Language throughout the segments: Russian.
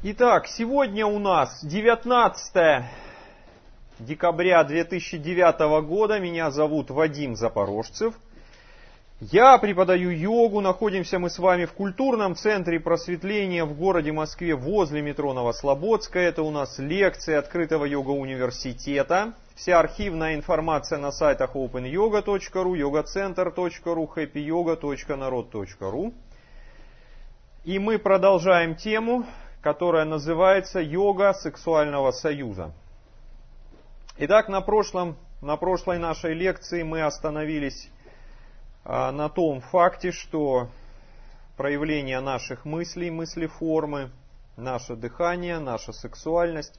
Итак, сегодня у нас 19 декабря 2009 года. Меня зовут Вадим Запорожцев. Я преподаю йогу. Находимся мы с вами в культурном центре просветления в городе Москве возле метро Новослободская. Это у нас лекции открытого йога-университета. Вся архивная информация на сайтах openyoga.ru, yogacenter.ru, happyyoga.narod.ru. И мы продолжаем тему, которая называется «Йога сексуального союза». Итак, на прошлой нашей лекции мы остановились на том факте, что проявление наших мыслей, мыслеформы, наше дыхание, наша сексуальность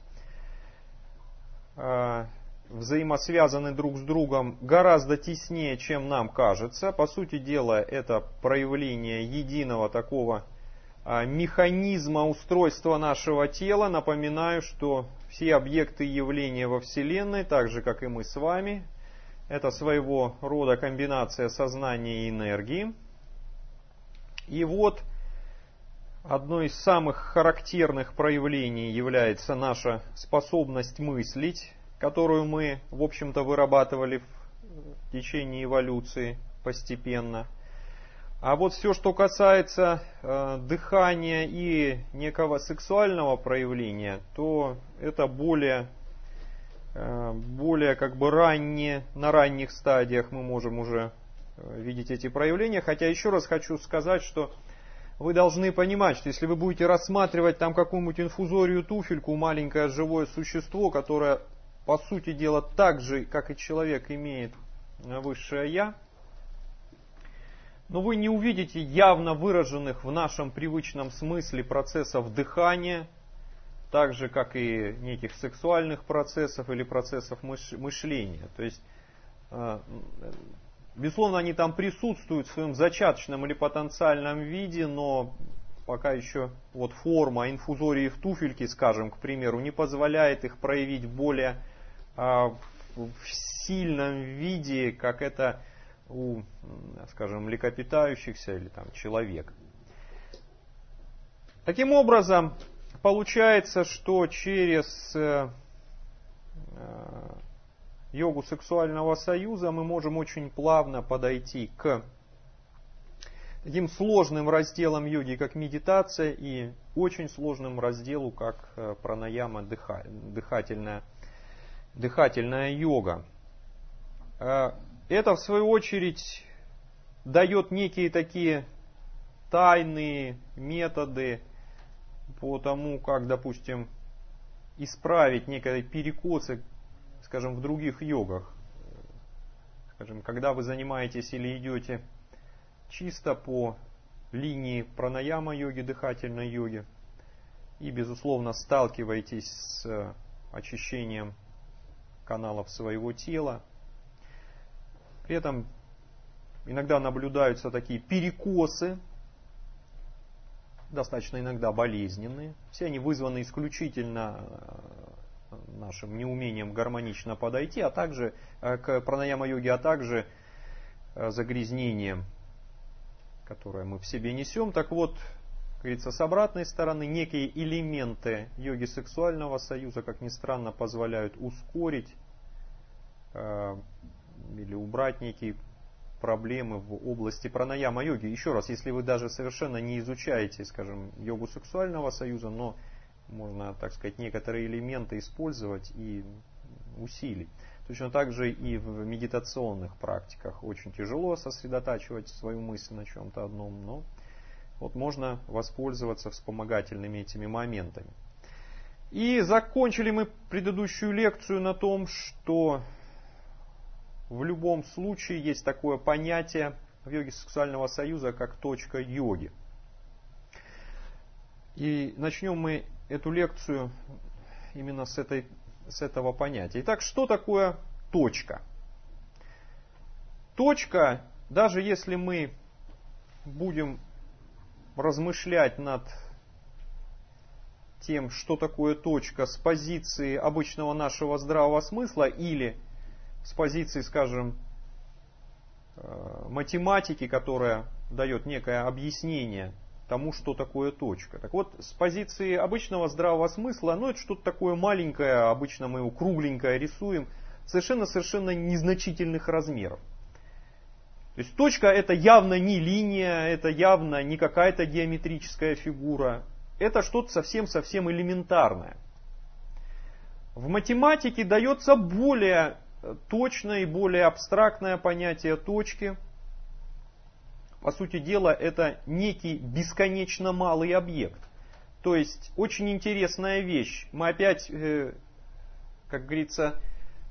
взаимосвязаны друг с другом гораздо теснее, чем нам кажется. По сути дела, это проявление единого такого механизма устройства нашего тела. Напоминаю, что все объекты и явления во Вселенной, так же как и мы с вами, это своего рода комбинация сознания и энергии. И вот одно из самых характерных проявлений является наша способность мыслить, которую мы, в общем-то, вырабатывали в течение эволюции постепенно. А вот все, что касается дыхания и некого сексуального проявления, то это более как бы на ранних стадиях мы можем уже видеть эти проявления. Хотя еще раз хочу сказать, что вы должны понимать, что если вы будете рассматривать там какую-нибудь инфузорию туфельку, маленькое живое существо, которое, по сути дела, так же, как и человек, имеет высшее «Я», но вы не увидите явно выраженных в нашем привычном смысле процессов дыхания, так же, как и неких сексуальных процессов или процессов мышления. То есть, безусловно, они там присутствуют в своем зачаточном или потенциальном виде, но пока еще вот форма инфузории в туфельке, скажем, к примеру, не позволяет их проявить в более в сильном виде, как это у, скажем, млекопитающихся или там человека. Таким образом, получается, что через йогу сексуального союза мы можем очень плавно подойти к таким сложным разделам йоги, как медитация, и очень сложным разделу, как пранаяма, дыхательная йога. Это, в свою очередь, дает некие такие тайные методы по тому, как, допустим, исправить некие перекосы, скажем, в других йогах. Скажем, когда вы занимаетесь или идете чисто по линии пранаяма йоги, дыхательной йоги, и, безусловно, сталкиваетесь с очищением каналов своего тела, при этом иногда наблюдаются такие перекосы, достаточно иногда болезненные. Все они вызваны исключительно нашим неумением гармонично подойти, а также к пранаяма-йоге, а также загрязнением, которое мы в себе несем. Так вот, как говорится, с обратной стороны, некие элементы йоги сексуального союза, как ни странно, позволяют ускорить или убрать некие проблемы в области пранаяма-йоги. Еще раз, если вы даже совершенно не изучаете, скажем, йогу сексуального союза, но можно, так сказать, некоторые элементы использовать и усилить. Точно так же и в медитационных практиках очень тяжело сосредотачивать свою мысль на чем-то одном, но вот можно воспользоваться вспомогательными этими моментами. И закончили мы предыдущую лекцию на том, что в любом случае есть такое понятие в йоге сексуального союза, как точка йоги. И начнем мы эту лекцию именно с этого понятия. Итак, что такое точка? Точка, даже если мы будем размышлять над тем, что такое точка с позиции обычного нашего здравого смысла или с позиции, скажем, математики, которая дает некое объяснение тому, что такое точка. Так вот, с позиции обычного здравого смысла, ну это что-то такое маленькое, обычно мы его кругленькое рисуем, совершенно незначительных размеров. То есть точка это явно не линия, это явно не какая-то геометрическая фигура. Это что-то совсем элементарное. В математике дается более точное и более абстрактное понятие точки. По сути дела, это некий бесконечно малый объект. То есть, очень интересная вещь. Мы опять, как говорится,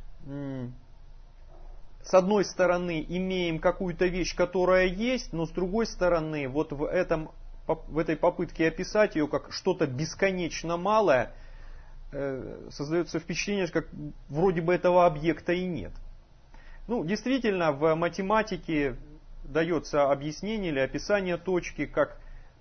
с одной стороны имеем какую-то вещь, которая есть, но с другой стороны, вот в этой попытке описать ее как что-то бесконечно малое, создается впечатление, как вроде бы этого объекта и нет. Ну, действительно, в математике дается объяснение или описание точки как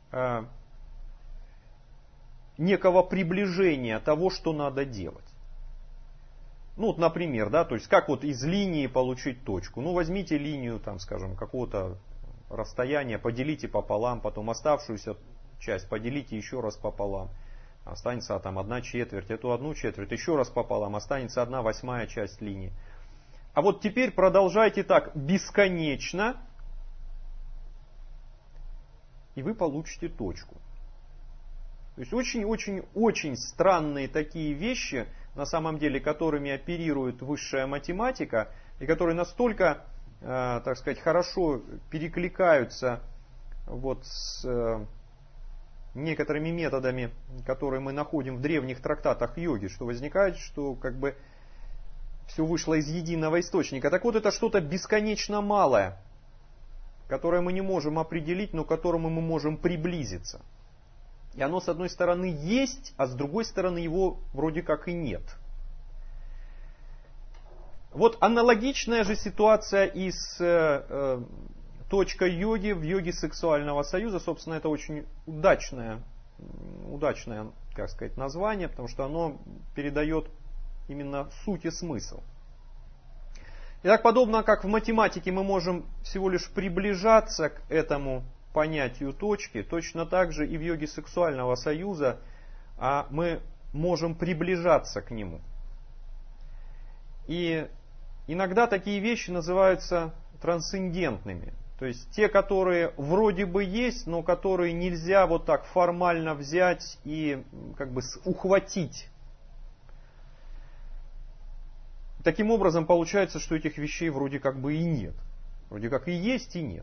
некого приближения того, что надо делать. Ну, вот, например, да, то есть как вот из линии получить точку. Ну, возьмите линию, там, скажем, какого-то расстояния, поделите пополам, потом оставшуюся часть поделите еще раз пополам. Останется там 1/4, эту 1/4 еще раз пополам, останется 1/8 часть линии. А вот теперь продолжайте так бесконечно, и вы получите точку. То есть очень странные такие вещи, на самом деле, которыми оперирует высшая математика, и которые настолько, так сказать, хорошо перекликаются вот с некоторыми методами, которые мы находим в древних трактатах йоги, что возникает, что как бы все вышло из единого источника. Так вот, это что-то бесконечно малое, которое мы не можем определить, но к которому мы можем приблизиться. И оно, с одной стороны, есть, а с другой стороны, его вроде как и нет. Вот аналогичная же ситуация и с точкой йоги в йоге сексуального союза. Собственно, это очень удачное, как сказать, название, потому что оно передает именно суть и смысл. Итак, подобно как в математике мы можем всего лишь приближаться к этому понятию точки, точно так же и в йоге сексуального союза мы можем приближаться к нему. И иногда такие вещи называются трансцендентными. То есть те, которые вроде бы есть, но которые нельзя вот так формально взять и как бы ухватить. Таким образом получается, что этих вещей вроде как бы и нет. Вроде как и есть, и нет.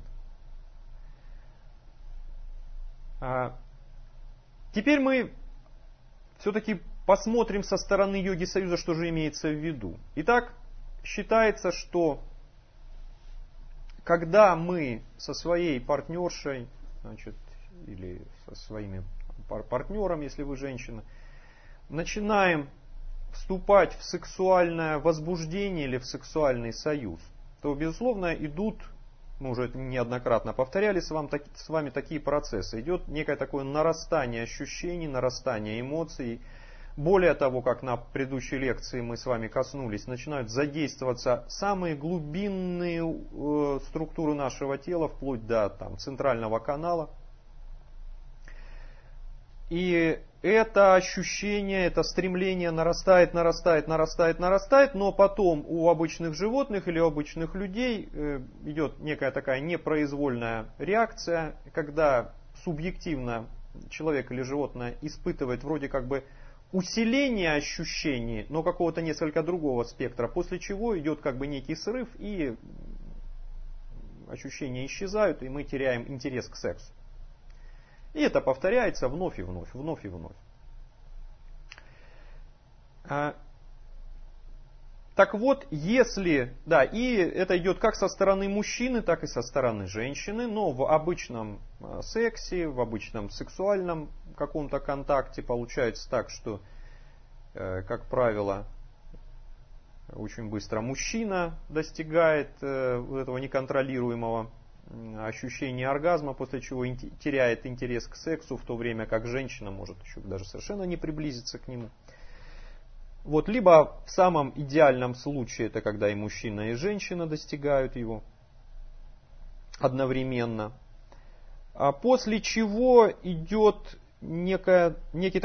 Теперь мы все-таки посмотрим со стороны йоги союза, что же имеется в виду. Итак, считается, что когда мы со своей партнершей, значит, или со своими партнером, если вы женщина, начинаем вступать в сексуальное возбуждение или в сексуальный союз, то, безусловно, идут, мы уже неоднократно повторяли с вами такие процессы. Идет некое такое нарастание ощущений, нарастание эмоций. Более того, как на предыдущей лекции мы с вами коснулись, начинают задействоваться самые глубинные структуры нашего тела, вплоть до центрального канала. И это ощущение, это стремление нарастает, но потом у обычных животных или у обычных людей идет некая такая непроизвольная реакция, когда субъективно человек или животное испытывает вроде как бы усиление ощущений, но какого-то несколько другого спектра, после чего идет как бы некий срыв, и ощущения исчезают, и мы теряем интерес к сексу. И это повторяется вновь и вновь, вновь и вновь. Так вот, если, да, и это идет как со стороны мужчины, так и со стороны женщины, но в обычном сексе, в обычном сексуальном каком-то контакте получается так, что, как правило, очень быстро мужчина достигает этого неконтролируемого ощущения оргазма, после чего теряет интерес к сексу, в то время как женщина может еще даже совершенно не приблизиться к нему. Вот, либо в самом идеальном случае это когда и мужчина, и женщина достигают его одновременно. после чего идет некое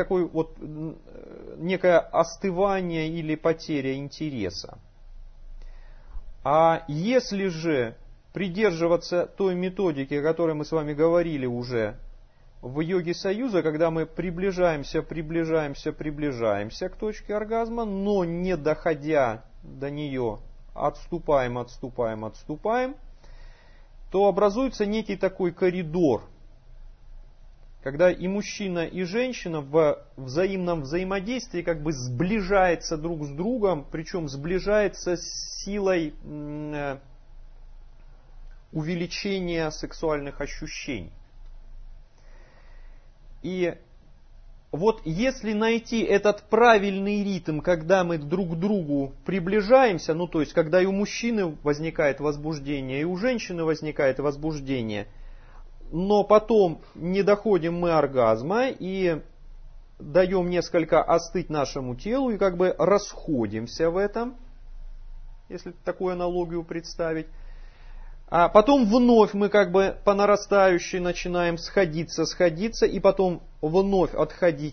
остывание или потеря интереса. А если же придерживаться той методики, о которой мы с вами говорили уже в йоге союза, когда мы приближаемся к точке оргазма, но не доходя до нее, отступаем, то образуется некий такой коридор, когда и мужчина, и женщина в взаимном взаимодействии как бы сближается друг с другом, причем сближается с силой увеличения сексуальных ощущений. И вот если найти этот правильный ритм, когда мы друг к другу приближаемся, ну то есть когда и у мужчины возникает возбуждение, и у женщины возникает возбуждение, но потом не доходим мы оргазма и даем несколько остыть нашему телу и как бы расходимся в этом, если такую аналогию представить. А потом вновь мы как бы по нарастающей начинаем сходиться, и потом вновь отходить.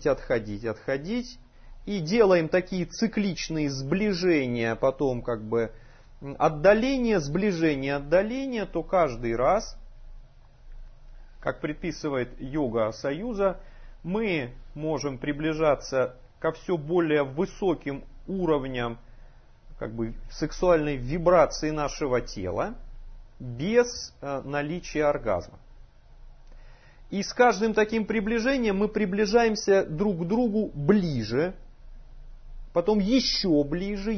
И делаем такие цикличные сближения, потом как бы отдаление, сближение, то каждый раз, как предписывает йога союза, мы можем приближаться ко все более высоким уровням как бы сексуальной вибрации нашего тела, без наличия оргазма. И с каждым таким приближением мы приближаемся друг к другу ближе, потом еще ближе.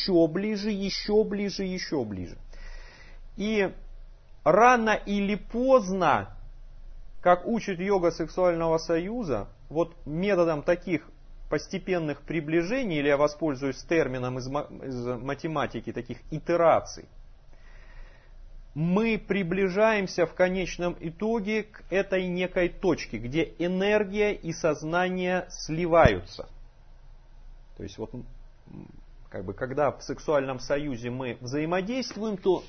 И рано или поздно, как учит йога сексуального союза, вот методом таких постепенных приближений, или я воспользуюсь термином из математики, таких итераций, мы приближаемся в конечном итоге к этой некой точке, где энергия и сознание сливаются. То есть вот как бы, когда в сексуальном союзе мы взаимодействуем, то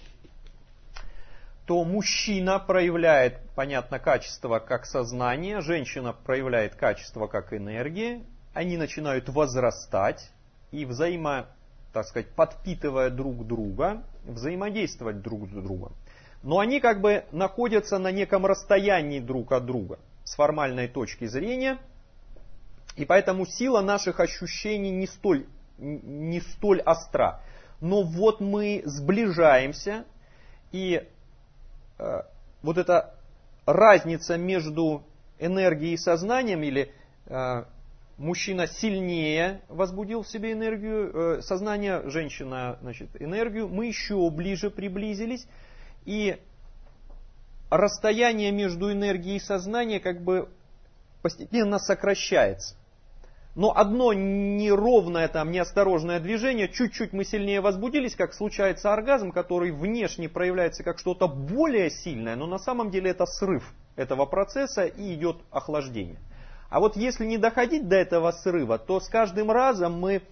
мужчина проявляет, понятно, качество как сознание, женщина проявляет качество как энергия, они начинают возрастать и подпитывая друг друга, взаимодействовать друг с другом. Но они как бы находятся на неком расстоянии друг от друга с формальной точки зрения. И поэтому сила наших ощущений не столь остра. Но вот мы сближаемся, и вот эта разница между энергией и сознанием, или мужчина сильнее возбудил в себе энергию, сознание, женщина, энергию, мы еще ближе приблизились, и расстояние между энергией и сознанием как бы постепенно сокращается. Но одно неровное, неосторожное движение, чуть-чуть мы сильнее возбудились, как случается оргазм, который внешне проявляется как что-то более сильное, но на самом деле это срыв этого процесса и идет охлаждение. А вот если не доходить до этого срыва, то с каждым разом мы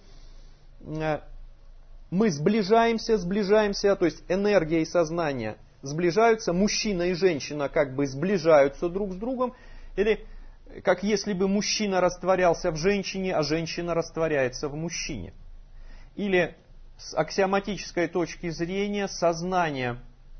сближаемся, то есть энергия и сознание сближаются, мужчина и женщина как бы сближаются друг с другом, или как если бы мужчина растворялся в женщине, а женщина растворяется в мужчине. Или с аксиоматической точки зрения сознание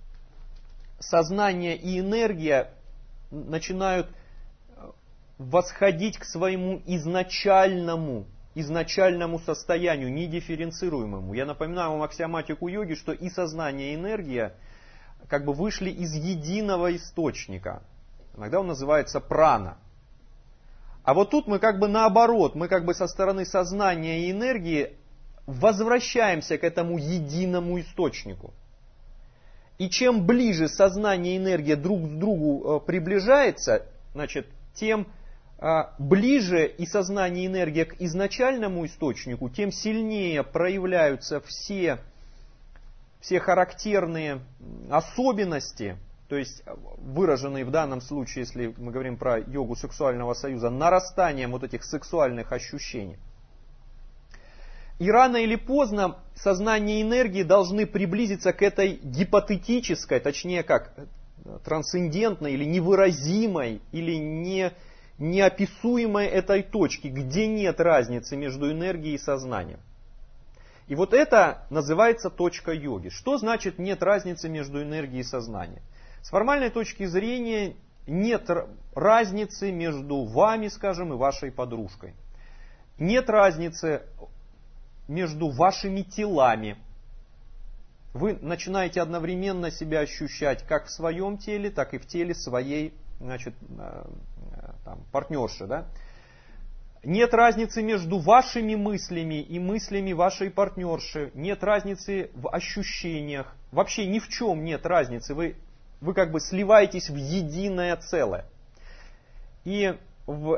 и энергия начинают восходить к своему изначальному состоянию, недифференцируемому. Я напоминаю вам аксиоматику йоги, что и сознание, и энергия как бы вышли из единого источника. Иногда он называется прана. А вот тут мы как бы наоборот, мы как бы со стороны сознания и энергии возвращаемся к этому единому источнику. И чем ближе сознание и энергия друг к другу приближается, тем ближе и сознание и энергия к изначальному источнику, тем сильнее проявляются все характерные особенности, то есть выраженные в данном случае, если мы говорим про йогу сексуального союза, нарастанием вот этих сексуальных ощущений. И рано или поздно сознание и энергии должны приблизиться к этой гипотетической, точнее как, трансцендентной или невыразимой, или неописуемой этой точки, где нет разницы между энергией и сознанием. И вот это называется точка йоги. Что значит нет разницы между энергией и сознанием? С формальной точки зрения нет разницы между вами, скажем, и вашей подружкой. Нет разницы между вашими телами. Вы начинаете одновременно себя ощущать как в своем теле, так и в теле своей, значит, партнерши. Да? Нет разницы между вашими мыслями и мыслями вашей партнерши. Нет разницы в ощущениях. Вообще ни в чем нет разницы. Вы как бы сливаетесь в единое целое. И в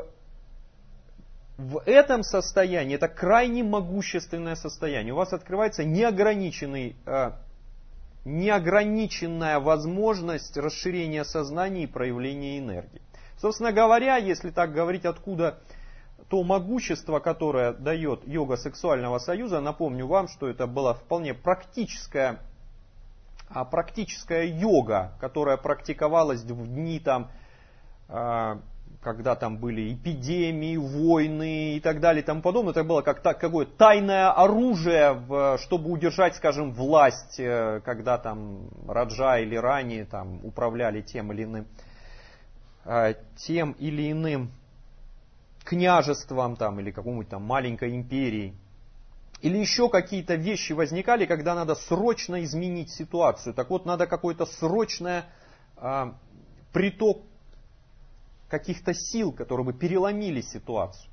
этом состоянии, это крайне могущественное состояние, у вас открывается неограниченная возможность расширения сознания и проявления энергии. Собственно говоря, если так говорить, откуда то могущество, которое дает йога сексуального союза, напомню вам, что это была вполне практическая йога, которая практиковалась в дни, когда там были эпидемии, войны и так далее и тому подобное. Это было как какое-то тайное оружие, чтобы удержать, скажем, власть, когда там Раджа или Рани там управляли тем или иным княжеством там, или какой-нибудь там маленькой империей. Или еще какие-то вещи возникали, когда надо срочно изменить ситуацию. Так вот, надо какой-то срочный приток каких-то сил, которые бы переломили ситуацию.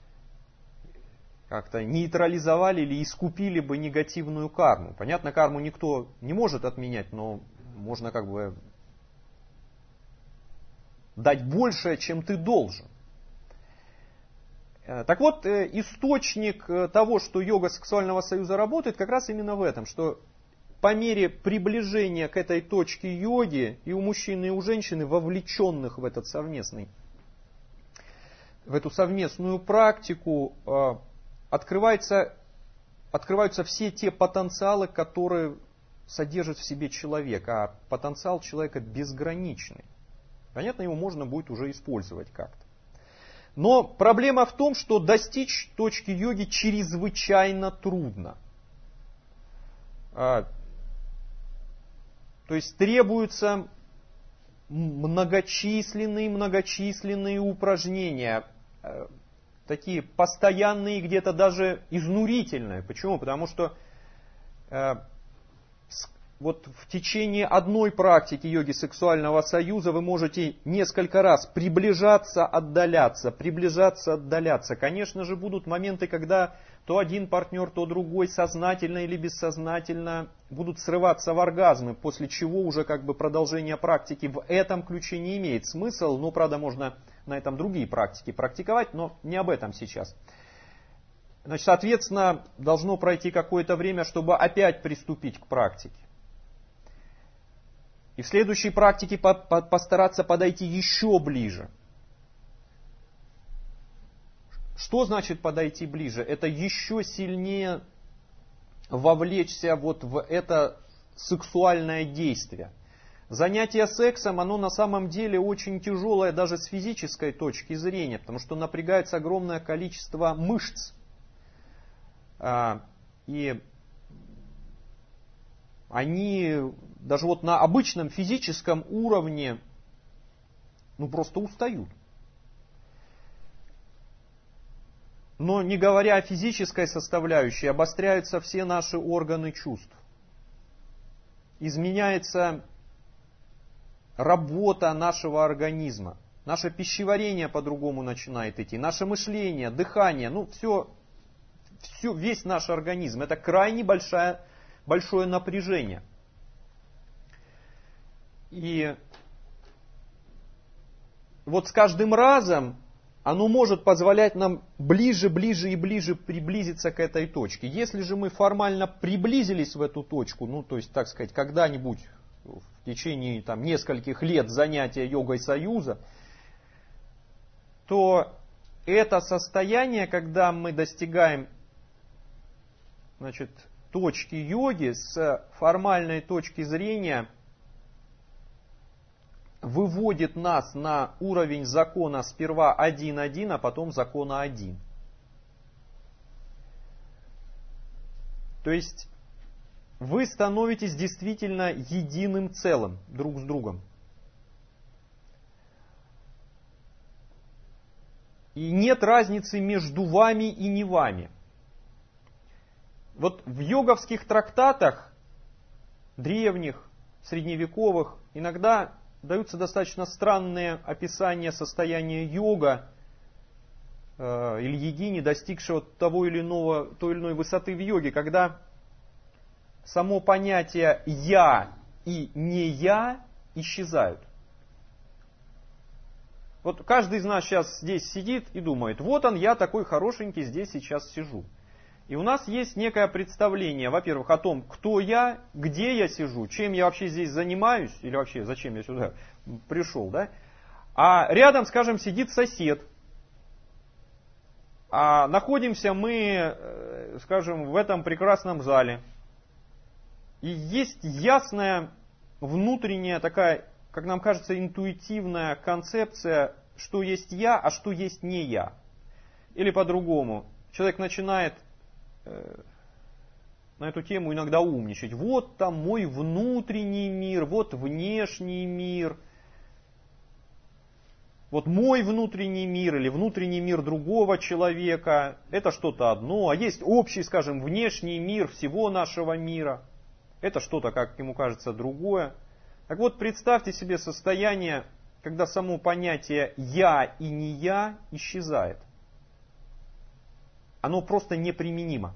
Как-то нейтрализовали или искупили бы негативную карму. Понятно, карму никто не может отменять, но можно как бы дать большее, чем ты должен. Так вот, источник того, что йога сексуального союза работает, как раз именно в этом, что по мере приближения к этой точке йоги и у мужчины, и у женщины, вовлеченных в эту совместную практику, открываются все те потенциалы, которые содержит в себе человек, а потенциал человека безграничный. Понятно, его можно будет уже использовать как-то. Но проблема в том, что достичь точки йоги чрезвычайно трудно. То есть требуются многочисленные упражнения, такие постоянные, где-то даже изнурительные. Почему? Потому что вот в течение одной практики йоги сексуального союза вы можете несколько раз приближаться, отдаляться. Конечно же, будут моменты, когда то один партнер, то другой, сознательно или бессознательно, будут срываться в оргазмы, после чего уже как бы продолжение практики в этом ключе не имеет смысла. Но, правда, можно на этом другие практики практиковать, но не об этом сейчас. Значит, соответственно, должно пройти какое-то время, чтобы опять приступить к практике. И в следующей практике постараться подойти еще ближе. Что значит подойти ближе? Это еще сильнее вовлечься вот в это сексуальное действие. Занятие сексом, оно на самом деле очень тяжелое даже с физической точки зрения, потому что напрягается огромное количество мышц. И они даже вот на обычном физическом уровне просто устают. Но не говоря о физической составляющей, обостряются все наши органы чувств. Изменяется работа нашего организма. Наше пищеварение по-другому начинает идти. Наше мышление, дыхание, весь наш организм. Это крайне большое напряжение. И вот с каждым разом оно может позволять нам ближе и ближе приблизиться к этой точке. Если же мы формально приблизились в эту точку, то есть, так сказать, когда-нибудь в течение нескольких лет занятия йогой союза, то это состояние, когда мы достигаем, точки йоги с формальной точки зрения, выводит нас на уровень закона сперва 1-1, а потом закона 1. То есть вы становитесь действительно единым целым друг с другом. И нет разницы между вами и не вами. Вот в йоговских трактатах, древних, средневековых, иногда даются достаточно странные описания состояния йога или йогини, достигшего той или иной высоты в йоге, когда само понятие «я» и «не я» исчезают. Вот каждый из нас сейчас здесь сидит и думает, вот он, я такой хорошенький здесь сейчас сижу. И у нас есть некое представление, во-первых, о том, кто я, где я сижу, чем я вообще здесь занимаюсь, или вообще зачем я сюда пришел, да? А рядом, скажем, сидит сосед. А находимся мы, скажем, в этом прекрасном зале. И есть ясная внутренняя такая, как нам кажется, интуитивная концепция, что есть я, а что есть не я. Или по-другому, человек начинает на эту тему иногда умничать. Вот там мой внутренний мир, вот внешний мир. Вот мой внутренний мир или внутренний мир другого человека, это что-то одно. А есть общий, скажем, внешний мир всего нашего мира. Это что-то, как ему кажется, другое. Так вот, представьте себе состояние, когда само понятие «я» и «не я» исчезает. Оно просто неприменимо.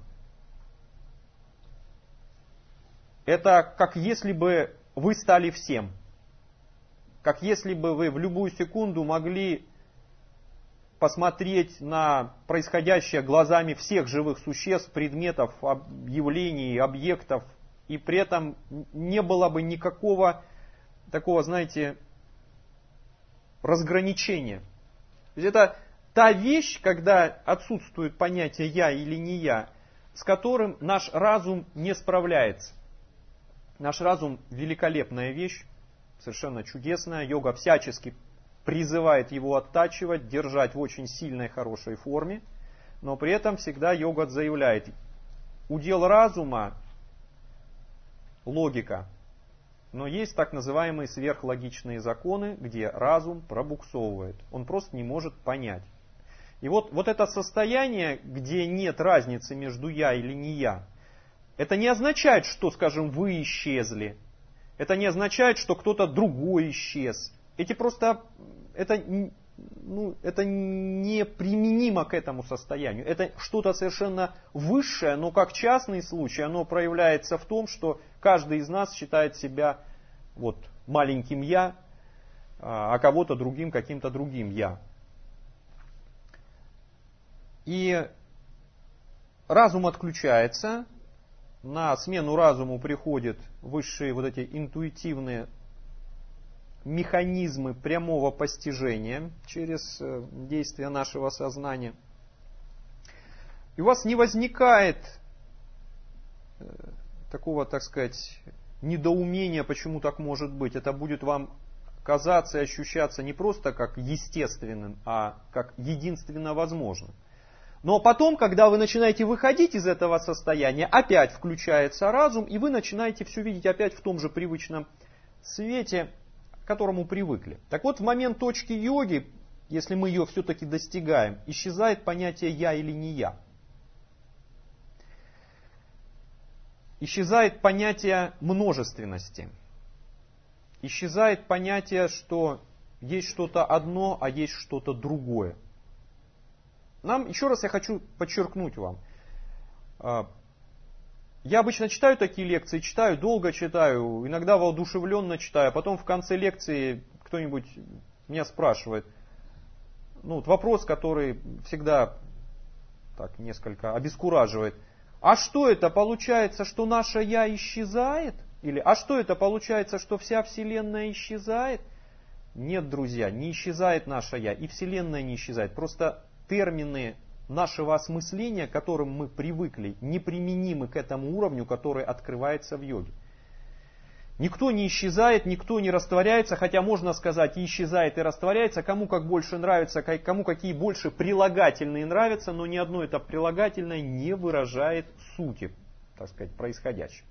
Это как если бы вы стали всем. Как если бы вы в любую секунду могли посмотреть на происходящее глазами всех живых существ, предметов, явлений, объектов, и при этом не было бы никакого такого, знаете, разграничения. То есть это та вещь, когда отсутствует понятие «я» или «не я», с которым наш разум не справляется. Наш разум – великолепная вещь, совершенно чудесная. Йога всячески призывает его оттачивать, держать в очень сильной, хорошей форме. Но при этом всегда йога заявляет, удел разума – логика. Но есть так называемые сверхлогичные законы, где разум пробуксовывает. Он просто не может понять. И вот это состояние, где нет разницы между я или не я, это не означает, что, скажем, вы исчезли. Это не означает, что кто-то другой исчез. Это неприменимо к этому состоянию. Это что-то совершенно высшее, но как частный случай, оно проявляется в том, что каждый из нас считает себя вот маленьким я, а кого-то другим, каким-то другим я. И разум отключается, на смену разуму приходят высшие вот эти интуитивные механизмы прямого постижения через действие нашего сознания. И у вас не возникает такого, так сказать, недоумения, почему так может быть. Это будет вам казаться и ощущаться не просто как естественным, а как единственно возможным. Но потом, когда вы начинаете выходить из этого состояния, опять включается разум, и вы начинаете все видеть опять в том же привычном свете, к которому привыкли. Так вот, в момент точки йоги, если мы ее все-таки достигаем, исчезает понятие «я» или «не я». Исчезает понятие множественности. Исчезает понятие, что есть что-то одно, а есть что-то другое. Еще раз я хочу подчеркнуть вам. Я обычно читаю такие лекции, читаю, долго читаю, иногда воодушевленно читаю, а потом в конце лекции кто-нибудь меня спрашивает. Вопрос, который всегда так несколько обескураживает. А что это получается, что наше «я» исчезает? Или а что это получается, что вся Вселенная исчезает? Нет, друзья, не исчезает наше «я», и Вселенная не исчезает. Просто термины нашего осмысления, к которым мы привыкли, неприменимы к этому уровню, который открывается в йоге. Никто не исчезает, никто не растворяется, хотя можно сказать и исчезает, и растворяется, кому как больше нравится, кому какие больше прилагательные нравятся, но ни одно это прилагательное не выражает сути, так сказать, происходящего.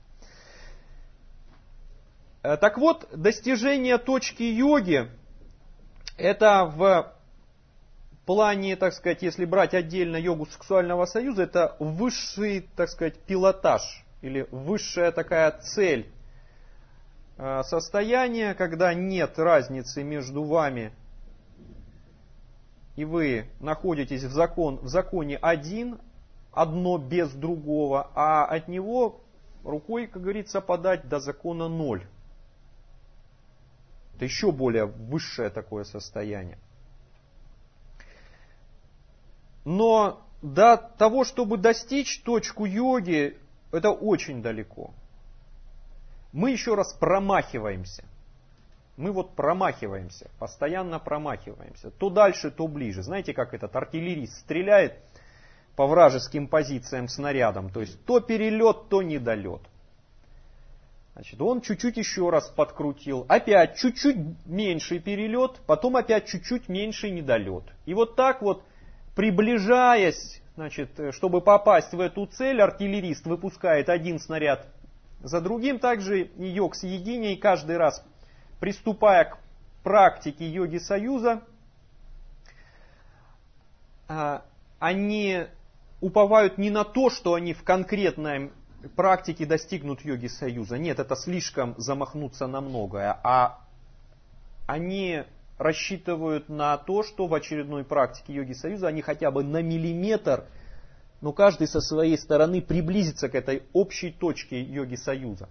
Так вот, достижение точки йоги, это в плане, так сказать, если брать отдельно йогу сексуального союза, это высший, так сказать, пилотаж или высшая такая цель. Состояние, когда нет разницы между вами и вы находитесь в законе одно без другого, а от него рукой, как говорится, подать до закона 0. Это еще более высшее такое состояние. Но до того, чтобы достичь точку йоги, это очень далеко. Мы еще раз промахиваемся. Мы вот промахиваемся, постоянно промахиваемся. То дальше, то ближе. Знаете, как этот артиллерист стреляет по вражеским позициям снарядом. То есть то перелет, то недолет. Значит, он чуть-чуть еще раз подкрутил. Опять чуть-чуть меньший перелет, потом опять чуть-чуть меньший недолет. И вот так вот, приближаясь, значит, чтобы попасть в эту цель, артиллерист выпускает один снаряд за другим. Также и йог-съединие, каждый раз приступая к практике йоги союза, они уповают не на то, что они в конкретной практике достигнут йоги союза. Нет, это слишком замахнуться на многое. А они рассчитывают на то, что в очередной практике йоги союза они хотя бы на миллиметр, но каждый со своей стороны приблизится к этой общей точке йоги союза.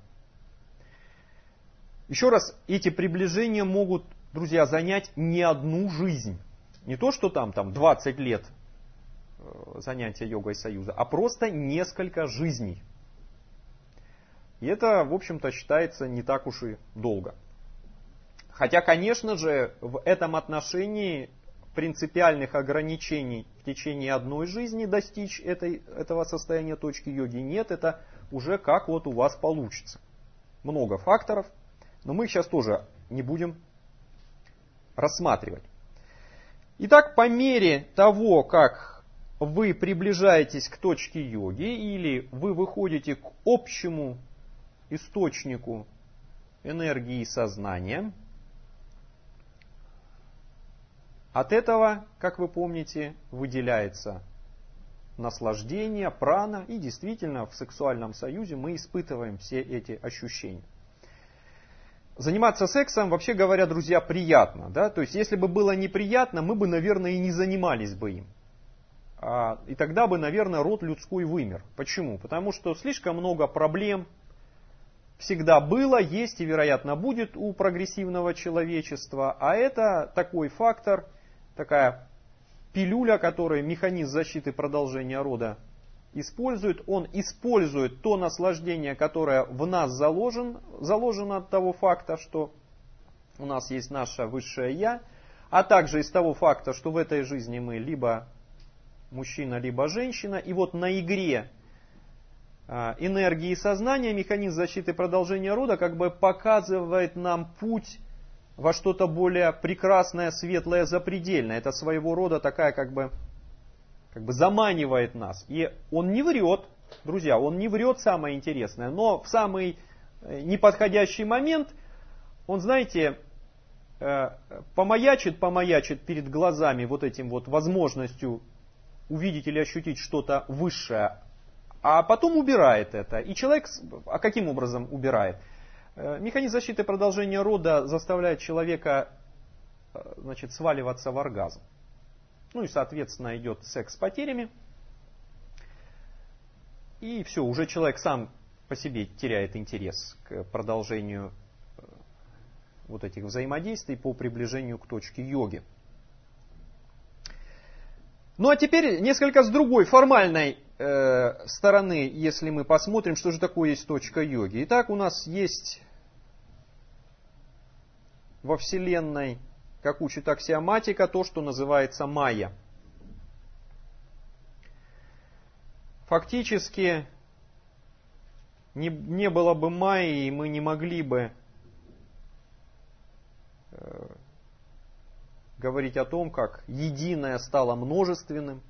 Еще раз, эти приближения могут, друзья, занять не одну жизнь. Не то, что там 20 лет занятия йогой союза, а просто несколько жизней. И это, в общем-то, считается не так уж и долго. Хотя, конечно же, в этом отношении принципиальных ограничений в течение одной жизни достичь этого состояния точки йоги нет. Это уже как вот у вас получится. Много факторов, но мы их сейчас тоже не будем рассматривать. Итак, по мере того, как вы приближаетесь к точке йоги или вы выходите к общему источнику энергии сознания, от этого, как вы помните, выделяется наслаждение, прана, и действительно в сексуальном союзе мы испытываем все эти ощущения. Заниматься сексом, вообще говоря, друзья, приятно. Да? То есть, если бы было неприятно, мы бы, наверное, и не занимались бы им. И тогда бы, наверное, род людской вымер. Почему? Потому что слишком много проблем всегда было, есть и, вероятно, будет у прогрессивного человечества. А это такой фактор, такая пилюля, которую механизм защиты продолжения рода использует. Он использует то наслаждение, которое в нас заложено от того факта, что у нас есть наше высшее Я, а также из того факта, что в этой жизни мы либо мужчина, либо женщина. И вот на игре энергии сознания механизм защиты продолжения рода как бы показывает нам путь во что-то более прекрасное, светлое, запредельное. Это своего рода такая как бы заманивает нас. И он не врет, друзья, он не врет, самое интересное, но в самый неподходящий момент он, знаете, помаячит перед глазами вот этим вот возможностью увидеть или ощутить что-то высшее, а потом убирает это. И человек, а каким образом убирает? Механизм защиты продолжения рода заставляет человека, значит, сваливаться в оргазм. Ну и, соответственно, идет секс с потерями. И все, уже человек сам по себе теряет интерес к продолжению вот этих взаимодействий по приближению к точке йоги. Ну а теперь несколько с другой формальной стороны, если мы посмотрим, что же такое есть точка йоги. Итак, у нас есть во Вселенной, как учит аксиоматика, то, что называется майя. Фактически не было бы майи, и мы не могли бы говорить о том, как единое стало множественным,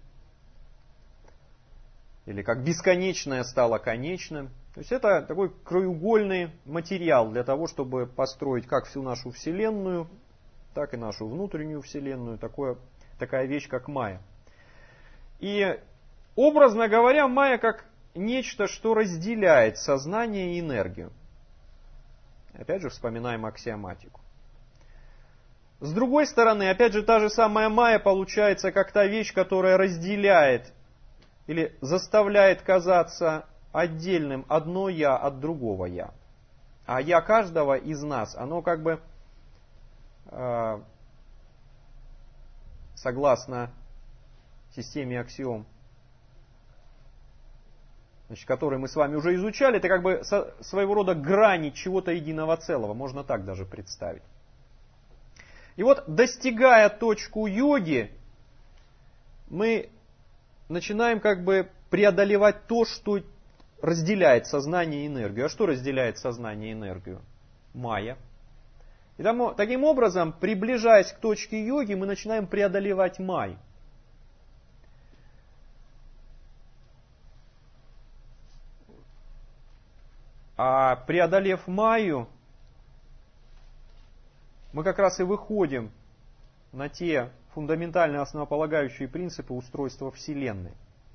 или как бесконечное стало конечным. То есть это такой краеугольный материал для того, чтобы построить как всю нашу Вселенную, так и нашу внутреннюю Вселенную, такая вещь, как майя. И, образно говоря, майя как нечто, что разделяет сознание и энергию. Опять же, вспоминаем аксиоматику. С другой стороны, опять же, та же самая майя получается как та вещь, которая разделяет или заставляет казаться отдельным одно я от другого я. А я каждого из нас, оно как бы, согласно системе аксиом, значит, которые мы с вами уже изучали, это как бы своего рода грани чего-то единого целого, можно так даже представить. И вот, достигая точку йоги, мы начинаем как бы преодолевать то, что разделяет сознание и энергию. А что разделяет сознание и энергию? Майя. И таким образом, приближаясь к точке йоги, мы начинаем преодолевать майю. А преодолев майю, мы как раз и выходим на те фундаментальные основополагающие принципы устройства Вселенной.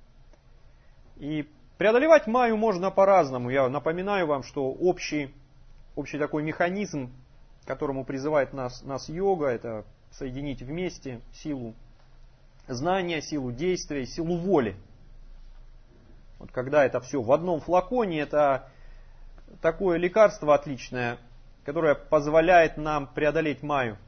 И преодолевать майю можно по-разному. Я напоминаю вам, что общий такой механизм, к которому призывает нас йога, это соединить вместе силу знания, силу действия, силу воли. Вот когда это все в одном флаконе, это такое лекарство отличное, которое позволяет нам преодолеть майю.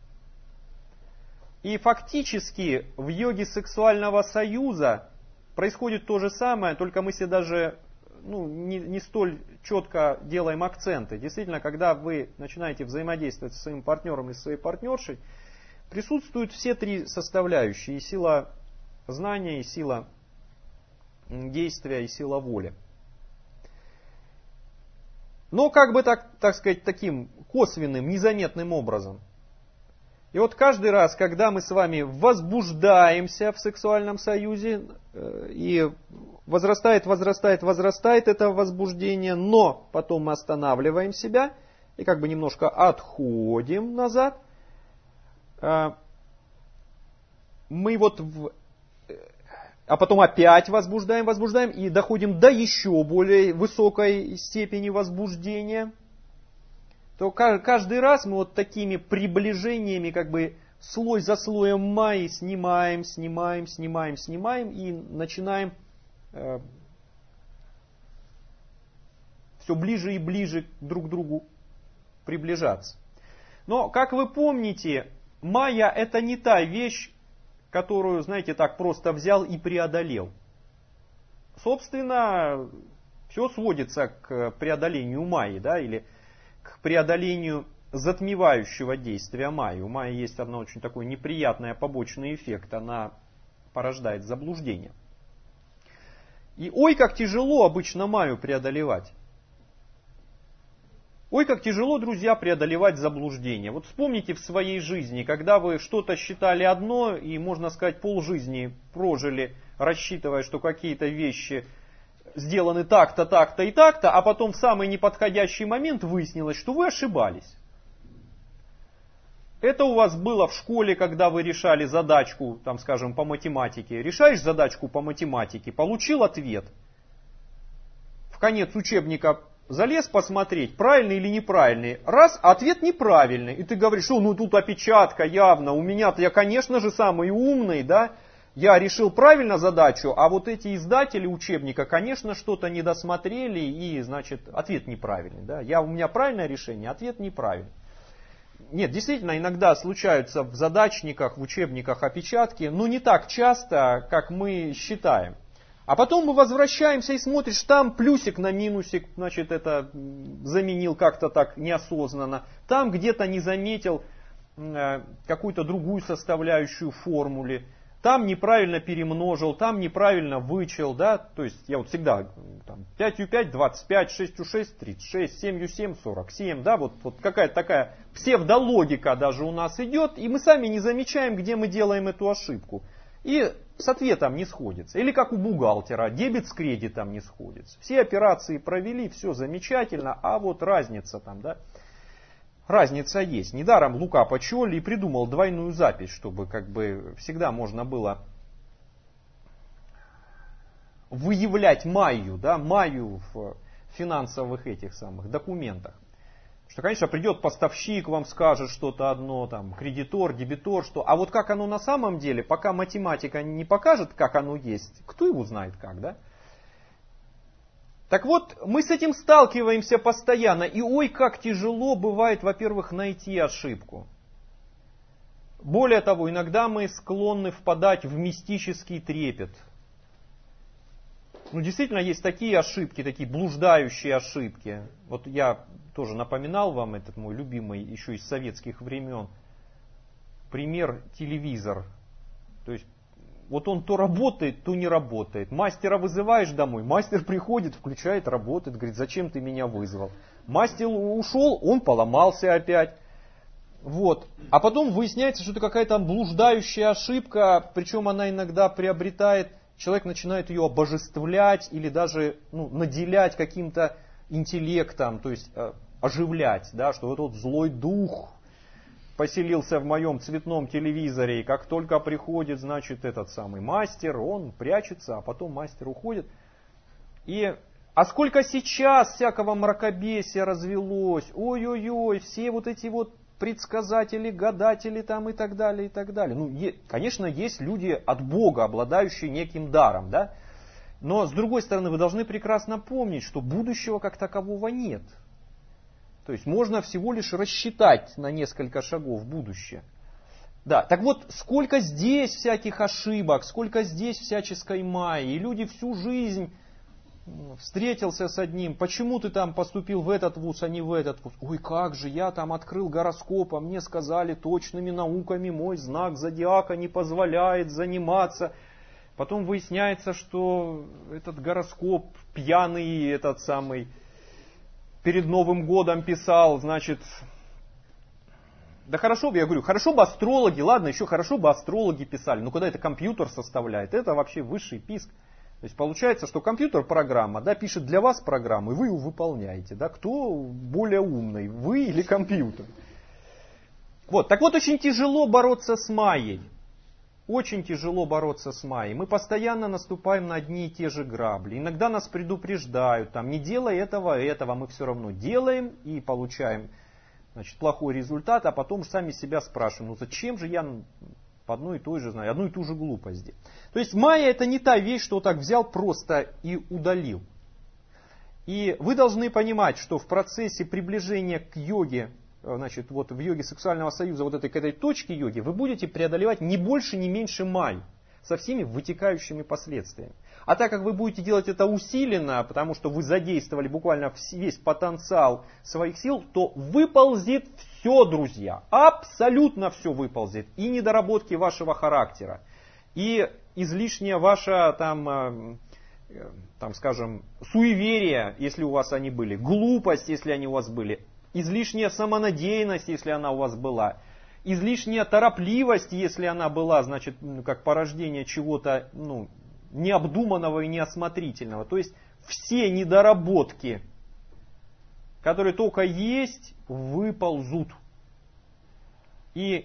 И фактически в йоге сексуального союза происходит то же самое, только мы себе даже не столь четко делаем акценты. Действительно, когда вы начинаете взаимодействовать со своим партнером или со своей партнершей, присутствуют все три составляющие: и сила знания, и сила действия, и сила воли. Но как бы так сказать, таким косвенным, незаметным образом. И вот каждый раз, когда мы с вами возбуждаемся в сексуальном союзе, и возрастает это возбуждение, но потом мы останавливаем себя и как бы немножко отходим назад, мы а потом опять возбуждаем и доходим до еще более высокой степени возбуждения, то каждый раз мы вот такими приближениями, как бы слой за слоем майи снимаем и начинаем все ближе и ближе друг к другу приближаться. Но, как вы помните, майя это не та вещь, которую, знаете, так просто взял и преодолел. Собственно, все сводится к преодолению майи, да, или к преодолению затмевающего действия майи. У майи есть одно очень такой неприятный побочный эффект, она порождает заблуждение. И ой, как тяжело обычно майю преодолевать. Ой, как тяжело, друзья, преодолевать заблуждение. Вот вспомните в своей жизни, когда вы что-то считали одно и, можно сказать, полжизни прожили, рассчитывая, что какие-то вещи сделаны так-то, так-то и так-то, а потом в самый неподходящий момент выяснилось, что вы ошибались. Это у вас было в школе, когда вы решали задачку, там, скажем, по математике. Решаешь задачку по математике, получил ответ. В конец учебника залез посмотреть, правильный или неправильный. Раз, ответ неправильный. И ты говоришь, тут опечатка явно. У меня-то, я, конечно же, самый умный, да. Я решил правильно задачу, а вот эти издатели учебника, конечно, что-то не досмотрели, и, значит, ответ неправильный. Да? У меня правильное решение, ответ неправильный. Нет, действительно, иногда случаются в задачниках, в учебниках опечатки, но не так часто, как мы считаем. А потом мы возвращаемся и смотришь, там плюсик на минусик, значит, это заменил как-то так неосознанно. Там где-то не заметил какую-то другую составляющую в формуле. там неправильно перемножил, там неправильно вычел, да, то есть я вот всегда там, 5u5, 25, 6u6, 36, 7u7, 47, да, вот какая-то такая псевдологика даже у нас идет, и мы сами не замечаем, где мы делаем эту ошибку. И с ответом не сходится. Или как у бухгалтера, дебет с кредитом не сходится. Все операции провели, все замечательно, а вот разница там, да. Разница есть. Недаром Лука Пачолли и придумал двойную запись, чтобы как бы всегда можно было выявлять майю, да, майю в финансовых этих самых документах. Что, конечно, придет поставщик, вам скажет что-то одно, там, кредитор, дебитор, что. А вот как оно на самом деле, пока математика не покажет, как оно есть, кто его знает как, да? Так вот, мы с этим сталкиваемся постоянно, и ой, как тяжело бывает, во-первых, найти ошибку. Более того, иногда мы склонны впадать в мистический трепет. Ну, действительно, есть такие ошибки, такие блуждающие ошибки. Вот я тоже напоминал вам этот мой любимый еще из советских времен пример телевизор. То есть, вот он то работает, то не работает. Мастера вызываешь домой, мастер приходит, включает, работает, говорит, зачем ты меня вызвал? Мастер ушел, он поломался опять. Вот. А потом выясняется, что это какая-то блуждающая ошибка, причем она иногда приобретает, человек начинает ее обожествлять или даже наделять каким-то интеллектом, то есть оживлять, да, что вот злой дух поселился в моем цветном телевизоре, и как только приходит, значит, этот самый мастер, он прячется, а потом мастер уходит. А сколько сейчас всякого мракобесия развелось, ой-ой-ой, все вот эти вот предсказатели, гадатели там и так далее, и так далее. Ну, конечно, есть люди от Бога, обладающие неким даром, да, но с другой стороны, вы должны прекрасно помнить, что будущего как такового нет. То есть можно всего лишь рассчитать на несколько шагов в будущее. Да, так вот, сколько здесь всяких ошибок, сколько здесь всяческой майи. И люди всю жизнь встретился с одним. Почему ты там поступил в этот вуз, а не в этот вуз? Ой, как же, я там открыл гороскоп, а мне сказали, точными науками мой знак зодиака не позволяет заниматься. Потом выясняется, что этот гороскоп пьяный, этот самый... перед Новым годом писал, значит, да хорошо бы, я говорю, хорошо бы астрологи, ладно, еще хорошо бы астрологи писали, но когда это компьютер составляет, это вообще высший писк. То есть получается, что компьютер-программа, да, пишет для вас программу, и вы ее выполняете, да, кто более умный, вы или компьютер. Вот, так вот, очень тяжело бороться с майей. Очень тяжело бороться с майей. Мы постоянно наступаем на одни и те же грабли. Иногда нас предупреждают, там, не делай этого, мы все равно делаем и получаем, значит, плохой результат, а потом сами себя спрашиваем, ну зачем же я по одной и той же знаю, одну и ту же глупость делаю. То есть майя это не та вещь, что так взял просто и удалил. И вы должны понимать, что в процессе приближения к йоге, значит, вот в йоге сексуального союза, вот к этой точке йоги, вы будете преодолевать не больше, не меньше майи, со всеми вытекающими последствиями. А так как вы будете делать это усиленно, потому что вы задействовали буквально весь потенциал своих сил, то выползет все, друзья, абсолютно все выползет. И недоработки вашего характера, и излишняя ваша, там, скажем, суеверие, если у вас они были, глупость, если они у вас были, излишняя самонадеянность, если она у вас была, излишняя торопливость, если она была, значит, как порождение чего-то необдуманного и неосмотрительного. То есть все недоработки, которые только есть, выползут. И,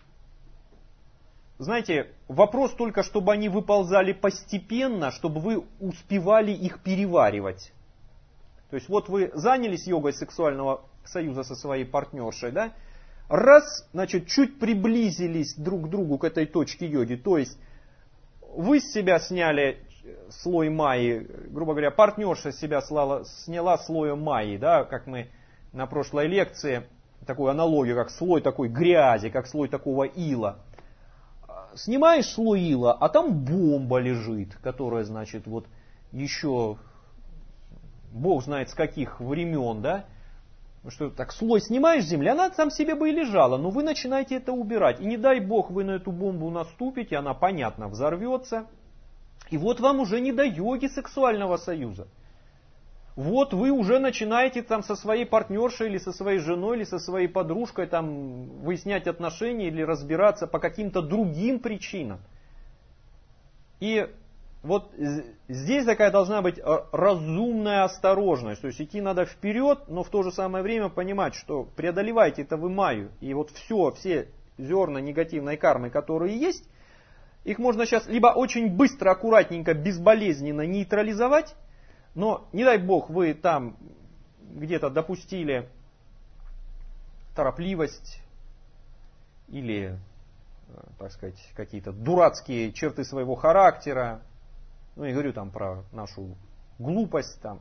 знаете, вопрос только, чтобы они выползали постепенно, чтобы вы успевали их переваривать. То есть вот вы занялись йогой сексуального союза со своей партнершей, да? Раз, значит, чуть приблизились друг к другу к этой точке йоги, то есть вы с себя сняли слой майи, грубо говоря, партнерша с себя сняла слоем майи, да, как мы на прошлой лекции, такую аналогию, как слой такой грязи, как слой такого ила. Снимаешь слой ила, а там бомба лежит, которая, значит, вот еще Бог знает с каких времен, да, что так слой снимаешь земли, она там себе бы и лежала, но вы начинаете это убирать. И не дай бог вы на эту бомбу наступите, она, понятно, взорвется. И вот вам уже не до йоги сексуального союза. Вот вы уже начинаете там со своей партнершей, или со своей женой, или со своей подружкой там выяснять отношения, или разбираться по каким-то другим причинам. И вот здесь такая должна быть разумная осторожность. То есть идти надо вперед, но в то же самое время понимать, что преодолеваете это вы майю. И вот все зерна негативной кармы, которые есть, их можно сейчас либо очень быстро, аккуратненько, безболезненно нейтрализовать, но не дай бог вы там где-то допустили торопливость или, так сказать, какие-то дурацкие черты своего характера. Ну, я говорю там про нашу глупость там.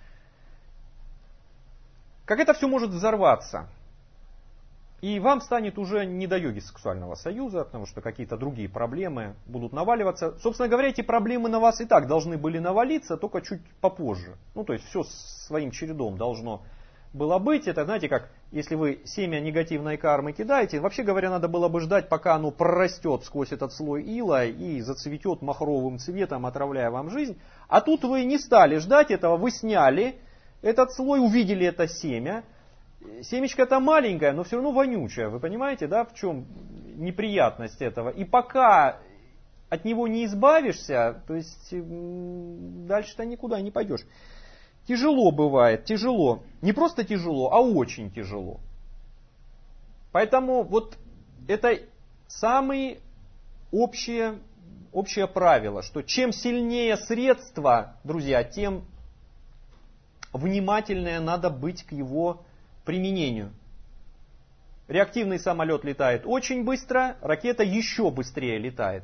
Как это все может взорваться? И вам станет уже не до йоги сексуального союза, потому что какие-то другие проблемы будут наваливаться. Собственно говоря, эти проблемы на вас и так должны были навалиться, только чуть попозже. Ну, то есть все своим чередом должно было быть. Это, знаете, как если вы семя негативной кармы кидаете, вообще говоря, надо было бы ждать, пока оно прорастет сквозь этот слой ила и зацветет махровым цветом, отравляя вам жизнь. А тут вы не стали ждать этого, вы сняли этот слой, увидели это семя. Семечко-то маленькое, но все равно вонючее. Вы понимаете, да, в чем неприятность этого? И пока от него не избавишься, то есть дальше-то никуда не пойдешь. Тяжело бывает, тяжело. Не просто тяжело, а очень тяжело. Поэтому вот это самое общее правило, что чем сильнее средства, друзья, тем внимательнее надо быть к его применению. Реактивный самолет летает очень быстро, ракета еще быстрее летает.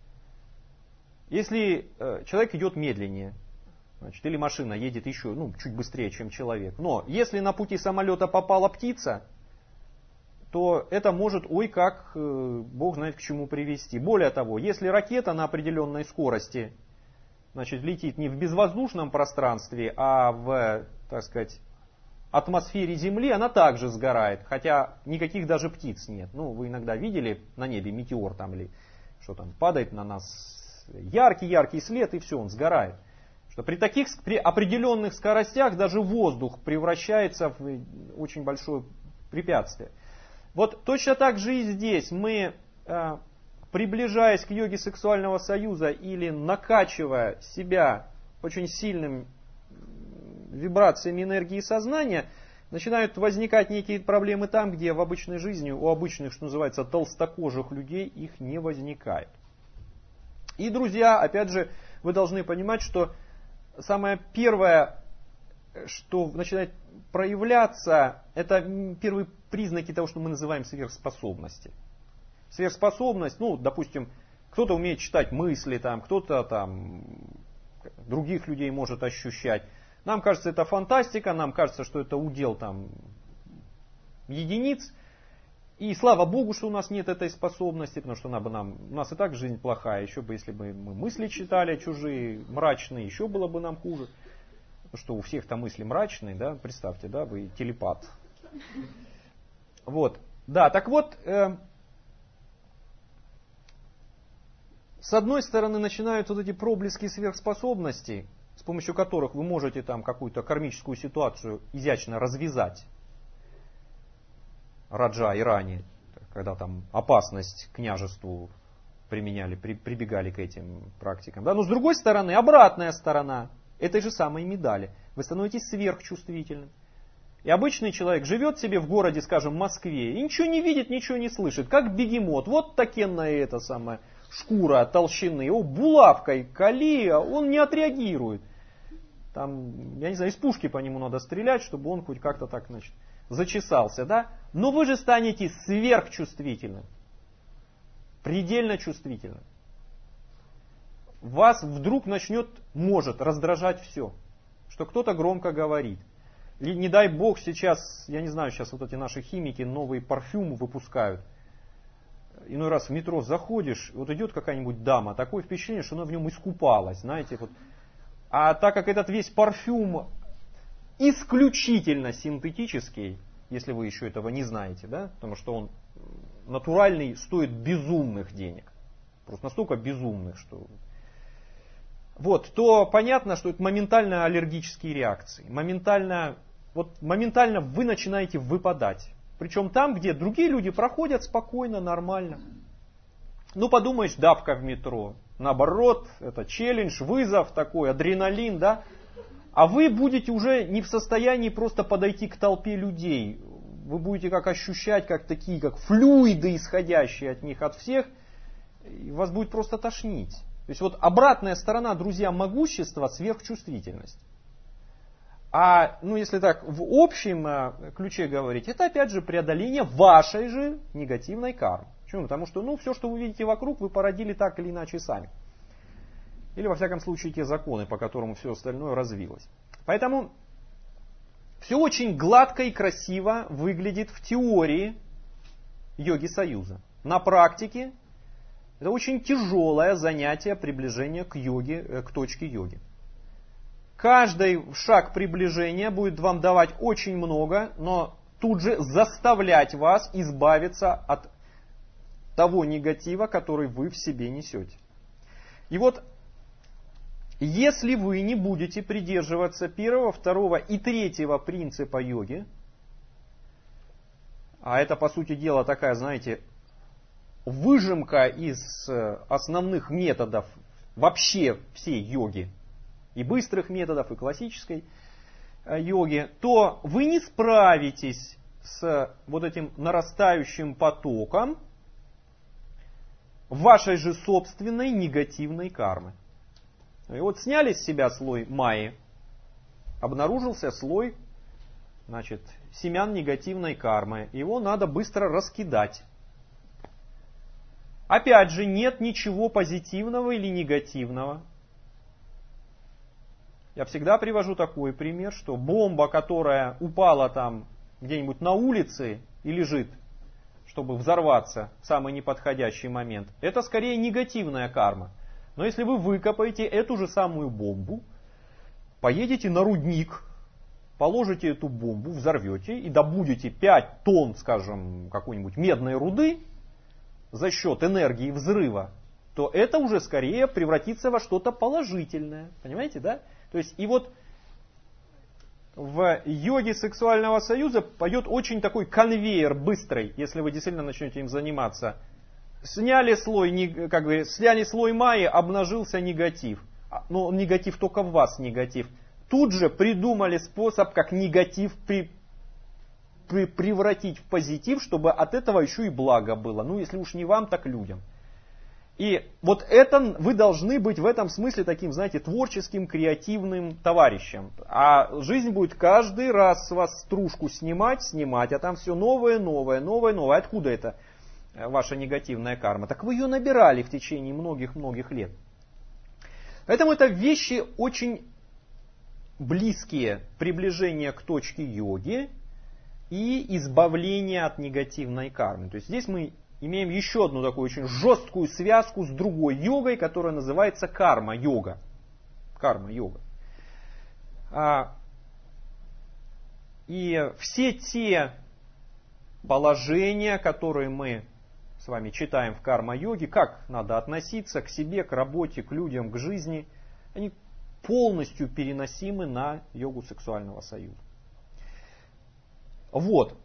Если человек идет медленнее, значит, или машина едет еще чуть быстрее, чем человек. Но если на пути самолета попала птица, то это может, как Бог знает к чему привести. Более того, если ракета на определенной скорости, значит, летит не в безвоздушном пространстве, а в, так сказать, атмосфере Земли, она также сгорает, хотя никаких даже птиц нет. Вы иногда видели на небе метеор там или что там, падает на нас яркий след, и все, он сгорает. Что при определенных скоростях даже воздух превращается в очень большое препятствие. Вот точно так же и здесь мы, приближаясь к йоге сексуального союза или накачивая себя очень сильным вибрациями энергии сознания, начинают возникать некие проблемы там, где в обычной жизни у обычных, что называется, толстокожих людей их не возникает. И, друзья, опять же, вы должны понимать, что самое первое, что начинает проявляться, это первые признаки того, что мы называем сверхспособности. Сверхспособность, допустим, кто-то умеет читать мысли, кто-то других людей может ощущать. Нам кажется, это фантастика, нам кажется, что это удел единиц. И слава Богу, что у нас нет этой способности, потому что у нас и так жизнь плохая. Еще бы, если бы мы мысли читали чужие, мрачные, еще было бы нам хуже. Потому что у всех-то мысли мрачные, да, представьте, да, вы телепат. Вот, да, так вот, с одной стороны начинают вот эти проблески сверхспособностей, с помощью которых вы можете какую-то кармическую ситуацию изящно развязать. Раджа и Рани, когда опасность княжеству прибегали к этим практикам. Да? Но с другой стороны, обратная сторона этой же самой медали. Вы становитесь сверхчувствительным. И обычный человек живет себе в городе, скажем, Москве, и ничего не видит, ничего не слышит, как бегемот. Вот такенная шкура толщины, булавкой кали, он не отреагирует. Я не знаю, из пушки по нему надо стрелять, чтобы он хоть как-то зачесался, да? Но вы же станете сверхчувствительным, предельно чувствительным. Вас вдруг может раздражать все, что кто-то громко говорит. И не дай бог сейчас, я не знаю, сейчас вот эти наши химики новые парфюмы выпускают. Иной раз в метро заходишь, вот идет какая-нибудь дама, такое впечатление, что она в нем искупалась, знаете. А так как этот весь парфюм исключительно синтетический, если вы еще этого не знаете, да, потому что он натуральный стоит безумных денег. Просто настолько безумных, что... Вот, то понятно, что это моментально аллергические реакции. Моментально вы начинаете выпадать. Причем там, где другие люди проходят спокойно, нормально. Ну, подумаешь, давка в метро. Наоборот, это челлендж, вызов такой, адреналин, да. А вы будете уже не в состоянии просто подойти к толпе людей. Вы будете как ощущать, как такие, как флюиды, исходящие от них, от всех. И вас будет просто тошнить. То есть вот обратная сторона, друзья, могущества — сверхчувствительность. А, ну, если так в общем ключе говорить, это опять же преодоление вашей же негативной кармы. Почему? Потому что, ну, все, что вы видите вокруг, вы породили так или иначе сами. Или, во всяком случае, те законы, по которым все остальное развилось. Поэтому все очень гладко и красиво выглядит в теории йоги-союза. На практике это очень тяжелое занятие приближения к йоге, к точке йоги. Каждый шаг приближения будет вам давать очень много, но тут же заставлять вас избавиться от того негатива, который вы в себе несете. И вот, если вы не будете придерживаться первого, второго и третьего принципа йоги, а это, по сути дела, такая, знаете, выжимка из основных методов вообще всей йоги, и быстрых методов, и классической йоги, то вы не справитесь с вот этим нарастающим потоком вашей же собственной негативной кармы. И вот сняли с себя слой майи, обнаружился слой, значит, семян негативной кармы. Его надо быстро раскидать. Опять же, нет ничего позитивного или негативного. Я всегда привожу такой пример, что бомба, которая упала там где-нибудь на улице и лежит, чтобы взорваться в самый неподходящий момент, это скорее негативная карма. Но если вы выкопаете эту же самую бомбу, поедете на рудник, положите эту бомбу, взорвете и добудете 5 тонн, скажем, какой-нибудь медной руды за счет энергии взрыва, то это уже скорее превратится во что-то положительное. Понимаете, да? То есть, и вот в йоге сексуального союза пойдет очень такой конвейер быстрый, если вы действительно начнете им заниматься. Сняли слой, как говорится, сняли слой майи, обнажился негатив. Но негатив только в вас негатив. Тут же придумали способ, как негатив превратить в позитив, чтобы от этого еще и благо было. Ну, если уж не вам, так людям. И вот это вы должны быть в этом смысле таким, знаете, творческим, креативным товарищем. А жизнь будет каждый раз с вас стружку снимать, а там все новое. Откуда это ваша негативная карма? Так вы ее набирали в течение многих-многих лет. Поэтому это вещи очень близкие приближения к точке йоги и избавления от негативной кармы. То есть здесь мы имеем еще одну такую очень жесткую связку с другой йогой, которая называется карма-йога. Карма-йога. И все те положения, которые мы с вами читаем в карма-йоге, как надо относиться к себе, к работе, к людям, к жизни, они полностью переносимы на йогу сексуального союза. Вот.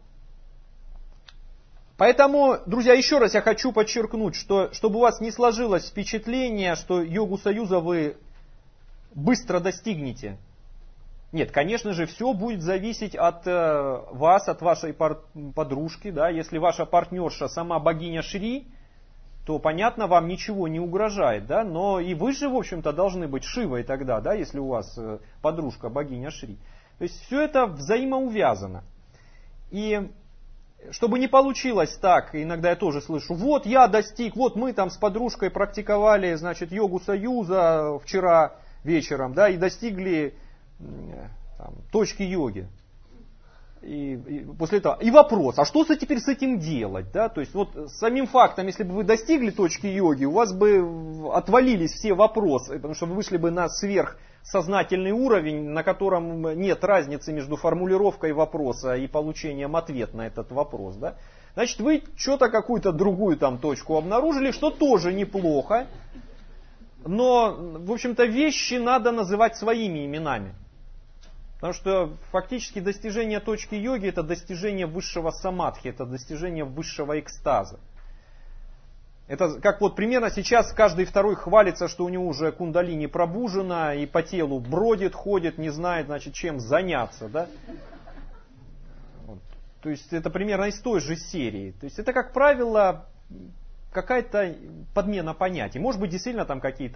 Поэтому, друзья, еще раз я хочу подчеркнуть, что чтобы у вас не сложилось впечатление, что йогу союза вы быстро достигнете. Нет, конечно же, все будет зависеть от вас, от вашей подружки. Да? Если ваша партнерша сама богиня Шри, то, понятно, вам ничего не угрожает. Да? Но и вы же, в общем-то, должны быть Шивой тогда, да? Если у вас подружка богиня Шри. То есть все это взаимоувязано. И чтобы не получилось так, иногда я тоже слышу, вот я достиг, вот мы там с подружкой практиковали, значит, йогу союза вчера вечером, да, и достигли там, точки йоги. И после этого, и вопрос, а что теперь с этим делать? Да? То есть вот самим фактом, если бы вы достигли точки йоги, у вас бы отвалились все вопросы, потому что вы вышли бы на сознательный уровень, на котором нет разницы между формулировкой вопроса и получением ответа на этот вопрос. Да? Значит, вы что-то, какую-то другую там точку обнаружили, что тоже неплохо. Но, в общем-то, вещи надо называть своими именами. Потому что фактически достижение точки йоги — это достижение высшего самадхи, это достижение высшего экстаза. Это как вот примерно сейчас каждый второй хвалится, что у него уже кундалини пробужена, и по телу бродит, ходит, не знает, значит, чем заняться. Да? Вот. То есть это примерно из той же серии. То есть это, как правило, какая-то подмена понятий. Может быть, действительно там какие-то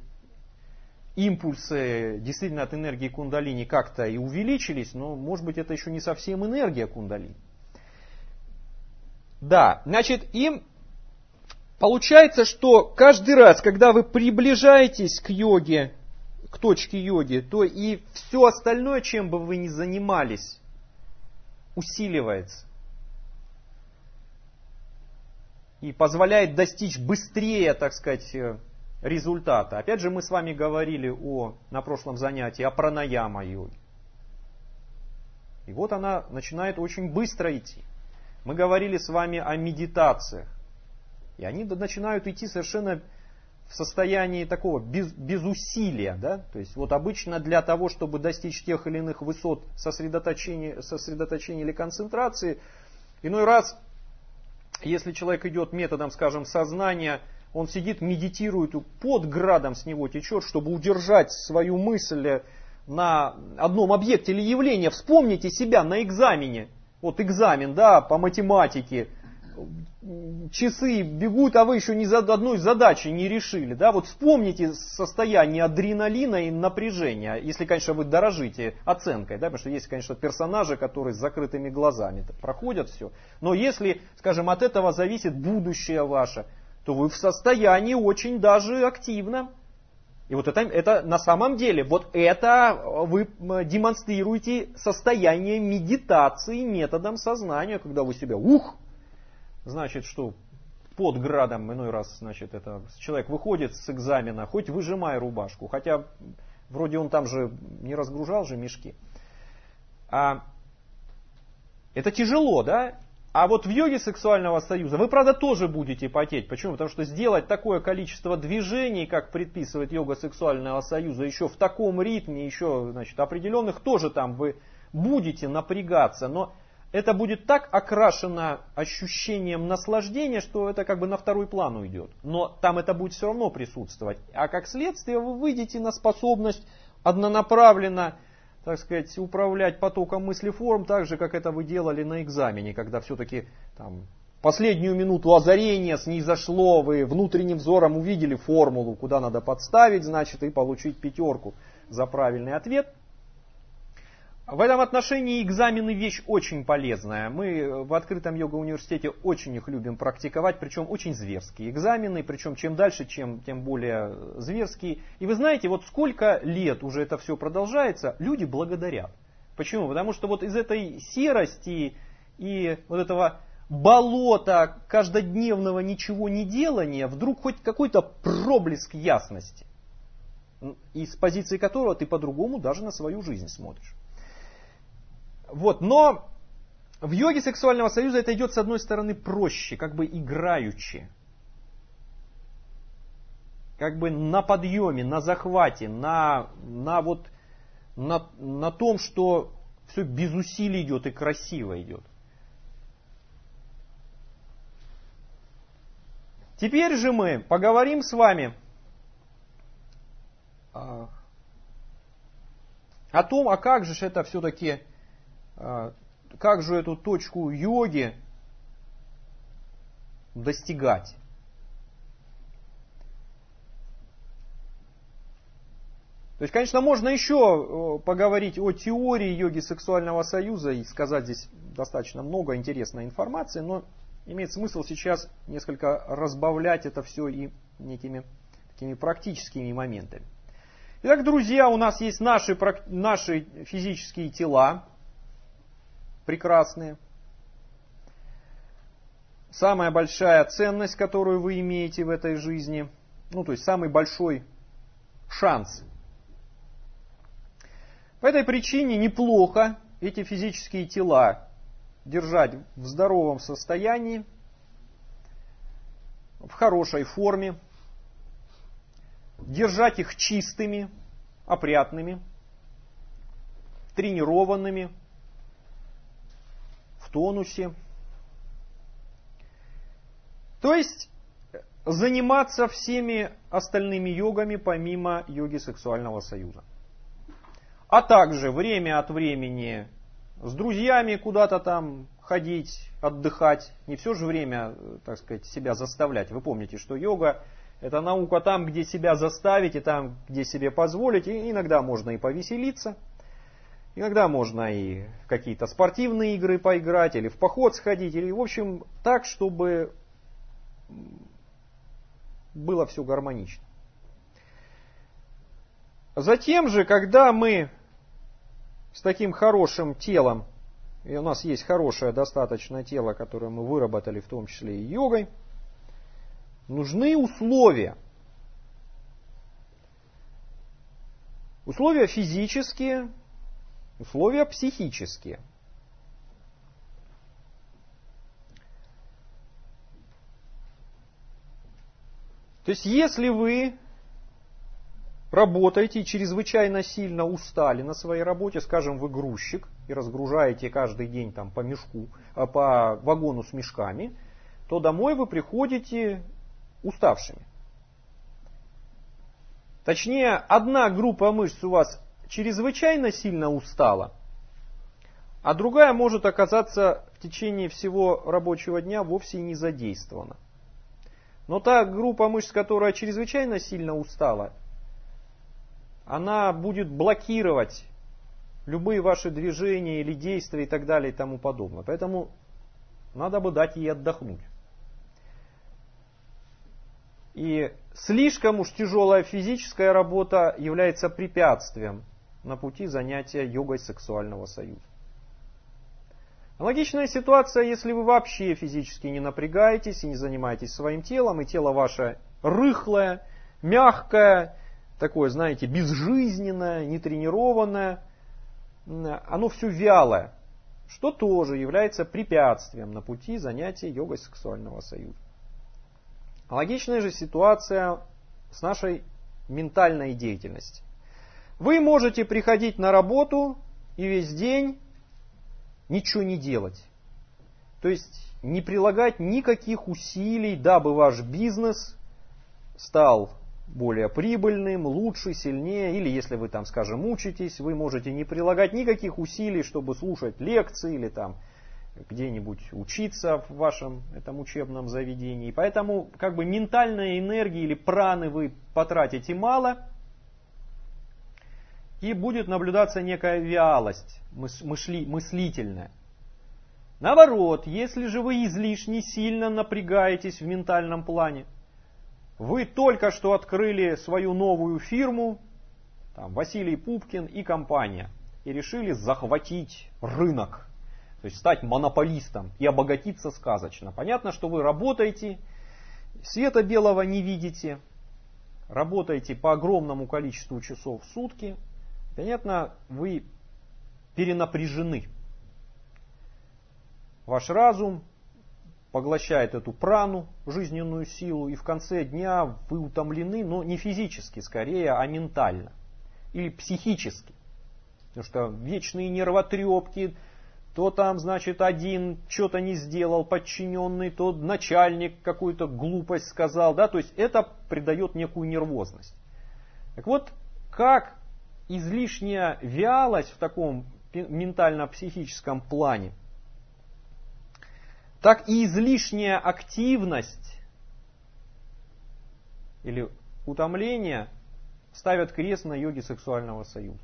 импульсы действительно от энергии кундалини как-то и увеличились, но может быть это еще не совсем энергия кундалини. Да, значит, и получается, что каждый раз, когда вы приближаетесь к йоге, к точке йоги, то и все остальное, чем бы вы ни занимались, усиливается. И позволяет достичь быстрее, так сказать, результата. Опять же, мы с вами говорили на прошлом занятии о пранаяма-йоге. И вот она начинает очень быстро идти. Мы говорили с вами о медитациях. И они начинают идти совершенно в состоянии такого, без усилия. Да? То есть вот обычно для того, чтобы достичь тех или иных высот сосредоточения или концентрации, иной раз, если человек идет методом, скажем, сознания, он сидит, медитирует, под градом с него течет, чтобы удержать свою мысль на одном объекте или явлении. Вспомните себя на экзамене. Вот экзамен, да, по математике. Часы бегут, а вы еще ни за одной задачи не решили. Да? Вот вспомните состояние адреналина и напряжения, если, конечно, вы дорожите оценкой. Да? Потому что есть, конечно, персонажи, которые с закрытыми глазами проходят все. Но если, скажем, от этого зависит будущее ваше, то вы в состоянии очень даже активно. И вот это на самом деле, вот это вы демонстрируете состояние медитации методом сознания, когда вы себя значит, что под градом иной раз, значит, это человек выходит с экзамена, хоть выжимай рубашку, хотя вроде он там же не разгружал же мешки. Это тяжело, да? А вот в йоге сексуального союза вы, правда, тоже будете потеть. Почему? Потому что сделать такое количество движений, как предписывает йога сексуального союза, еще в таком ритме, еще, значит, определенных, тоже там вы будете напрягаться. Но это будет так окрашено ощущением наслаждения, что это как бы на второй план уйдет. Но там это будет все равно присутствовать. А как следствие вы выйдете на способность однонаправленно, так сказать, управлять потоком мыслеформ, так же, как это вы делали на экзамене, когда все-таки там последнюю минуту озарения снизошло, вы внутренним взором увидели формулу, куда надо подставить, значит, и получить 5 за правильный ответ. В этом отношении экзамены вещь очень полезная. Мы в открытом йога-университете очень их любим практиковать, причем очень зверские экзамены, причем чем дальше, тем более зверские. И вы знаете, вот сколько лет уже это все продолжается, люди благодарят. Почему? Потому что вот из этой серости и вот этого болота каждодневного ничего не делания вдруг хоть какой-то проблеск ясности, из позиции которого ты по-другому даже на свою жизнь смотришь. Вот, но в йоге сексуального союза это идет с одной стороны проще, как бы играючи. Как бы на подъеме, на захвате, на том, что все без усилий идет и красиво идет. Теперь же мы поговорим с вами о том, а как же это все-таки... Как же эту точку йоги достигать? То есть, конечно, можно еще поговорить о теории йоги сексуального союза и сказать здесь достаточно много интересной информации, но имеет смысл сейчас несколько разбавлять это все и некими такими практическими моментами. Итак, друзья, у нас есть наши физические тела, прекрасные. Самая большая ценность, которую вы имеете в этой жизни, то есть самый большой шанс По этой причине неплохо эти физические тела держать в здоровом состоянии, в хорошей форме, держать их чистыми, опрятными, тренированными, в тонусе. То есть заниматься всеми остальными йогами помимо йоги сексуального союза. А также время от времени с друзьями куда-то там ходить, отдыхать. Не все же время, так сказать, себя заставлять. Вы помните, что йога — это наука там, где себя заставить, и там, где себе позволить. И иногда можно и повеселиться. Иногда можно и в какие-то спортивные игры поиграть, или в поход сходить, или, в общем, так, чтобы было все гармонично. Затем же, когда мы с таким хорошим телом, и у нас есть хорошее достаточное тело, которое мы выработали в том числе и йогой, нужны условия. Условия физические, условия психические. То есть, если вы работаете и чрезвычайно сильно устали на своей работе, скажем, вы грузчик и разгружаете каждый день там, по вагону с мешками, то домой вы приходите уставшими. Точнее, одна группа мышц у вас чрезвычайно сильно устала, а другая может оказаться в течение всего рабочего дня вовсе не задействована. Но та группа мышц, которая чрезвычайно сильно устала, она будет блокировать любые ваши движения или действия и так далее и тому подобное. Поэтому надо бы дать ей отдохнуть. И слишком уж тяжелая физическая работа является препятствием на пути занятия йогой сексуального союза. Аналогичная ситуация, если вы вообще физически не напрягаетесь и не занимаетесь своим телом, и тело ваше рыхлое, мягкое, такое, знаете, безжизненное, нетренированное, оно все вялое, что тоже является препятствием на пути занятия йогой сексуального союза. Аналогичная же ситуация с нашей ментальной деятельностью. Вы можете приходить на работу и весь день ничего не делать. То есть не прилагать никаких усилий, дабы ваш бизнес стал более прибыльным, лучше, сильнее. Или если вы там, скажем, учитесь, вы можете не прилагать никаких усилий, чтобы слушать лекции или там где-нибудь учиться в вашем этом учебном заведении. Поэтому как бы ментальной энергии или праны вы потратите мало, и будет наблюдаться некая вялость мыслительная. Наоборот, если же вы излишне сильно напрягаетесь в ментальном плане, вы только что открыли свою новую фирму, там, Василий Пупкин и компания, и решили захватить рынок, то есть стать монополистом и обогатиться сказочно. Понятно, что вы работаете, света белого не видите, работаете по огромному количеству часов в сутки. Понятно, вы перенапряжены. Ваш разум поглощает эту прану, жизненную силу, и в конце дня вы утомлены, но не физически скорее, а ментально или психически. Потому что вечные нервотрепки, то там, значит, один что-то не сделал, подчиненный, то начальник какую-то глупость сказал, да, то есть это придает некую нервозность. Так вот, как излишняя вялость в таком ментально-психическом плане, так и излишняя активность или утомление ставят крест на йоге сексуального союза.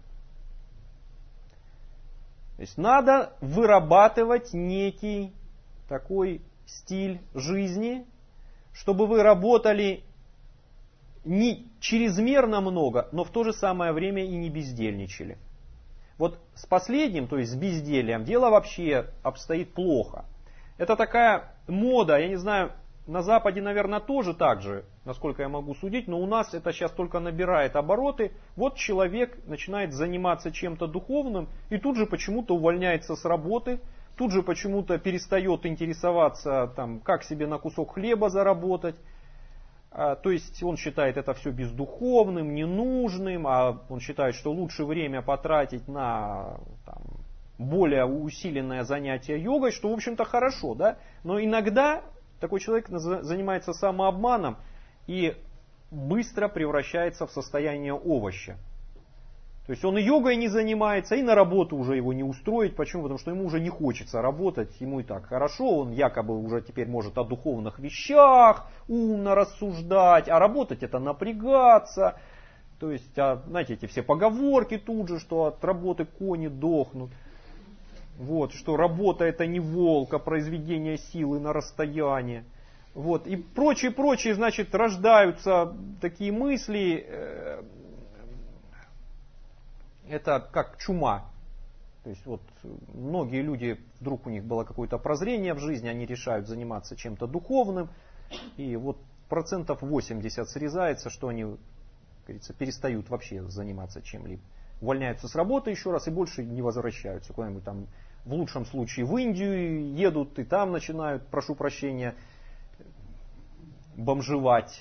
То есть надо вырабатывать некий такой стиль жизни, чтобы вы работали не чрезмерно много, но в то же самое время и не бездельничали. Вот с последним, то есть с бездельем, дело вообще обстоит плохо. Это такая мода, я не знаю, на Западе, наверное, тоже так же, насколько я могу судить, но у нас это сейчас только набирает обороты. Вот человек начинает заниматься чем-то духовным и тут же почему-то увольняется с работы, тут же почему-то перестает интересоваться, там, как себе на кусок хлеба заработать. То есть он считает это все бездуховным, ненужным, а он считает, что лучше время потратить на там, более усиленное занятие йогой, что в общем-то хорошо, да? Но иногда такой человек занимается самообманом и быстро превращается в состояние овоща. То есть он и йогой не занимается, и на работу уже его не устроить. Почему? Потому что ему уже не хочется работать, ему и так хорошо, он якобы уже теперь может о духовных вещах умно рассуждать, а работать это напрягаться. То есть, знаете, эти все поговорки тут же, что от работы кони дохнут. Вот, что работа это не волк, а произведение силы на расстоянии. Вот, и прочие, значит, рождаются такие мысли, это как чума. То есть вот многие люди, вдруг у них было какое-то прозрение в жизни, они решают заниматься чем-то духовным, и вот 80% срезается, что они, как говорится, перестают вообще заниматься чем-либо. Увольняются с работы еще раз и больше не возвращаются куда-нибудь там. В лучшем случае в Индию едут и там начинают, прошу прощения, бомжевать,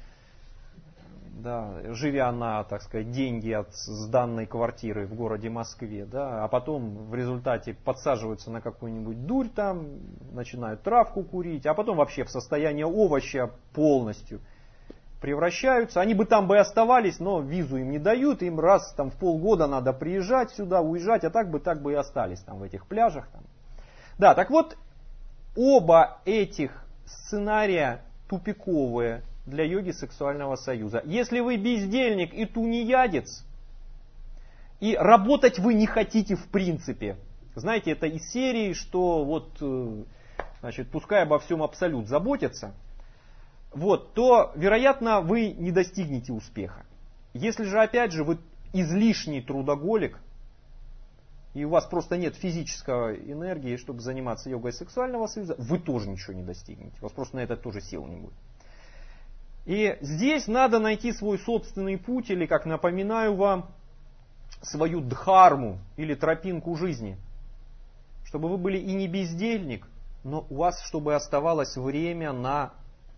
да, живя на, так сказать, деньги от сданной квартиры в городе Москве, да, а потом в результате подсаживаются на какую-нибудь дурь там, начинают травку курить, а потом вообще в состояние овоща полностью превращаются. Они бы там бы оставались, но визу им не дают, им раз там, в полгода надо приезжать сюда, уезжать, а так бы и остались там в этих пляжах. Там. Да, так вот, оба этих сценария тупиковые для йоги сексуального союза. Если вы бездельник и тунеядец, и работать вы не хотите в принципе, знаете, это из серии, что вот, значит, пускай обо всем абсолют заботятся, вот, то, вероятно, вы не достигнете успеха. Если же, опять же, вы излишний трудоголик, и у вас просто нет физической энергии, чтобы заниматься йогой сексуального союза, вы тоже ничего не достигнете. У вас просто на это тоже сил не будет. И здесь надо найти свой собственный путь, или, как напоминаю вам, свою дхарму, или тропинку жизни. Чтобы вы были и не бездельник, но у вас, чтобы оставалось время на,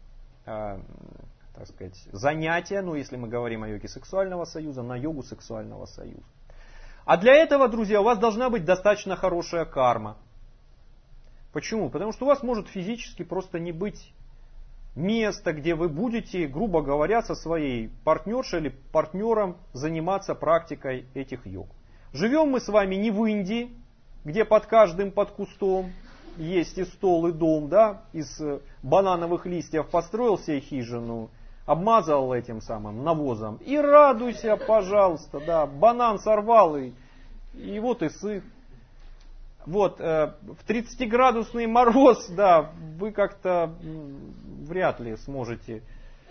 так сказать, занятия, ну, если мы говорим о йоге сексуального союза, на йогу сексуального союза. А для этого, друзья, у вас должна быть достаточно хорошая карма. Почему? Потому что у вас может физически просто не быть места, где вы будете, грубо говоря, со своей партнершей или партнером заниматься практикой этих йог. Живем мы с вами не в Индии, где под каждым под кустом есть и стол, и дом, да, из банановых листьев построил себе хижину, обмазал этим самым навозом и радуйся, пожалуйста, да, банан сорвал и вот и сыт. Вот, в 30-градусный мороз, да, вы как-то вряд ли сможете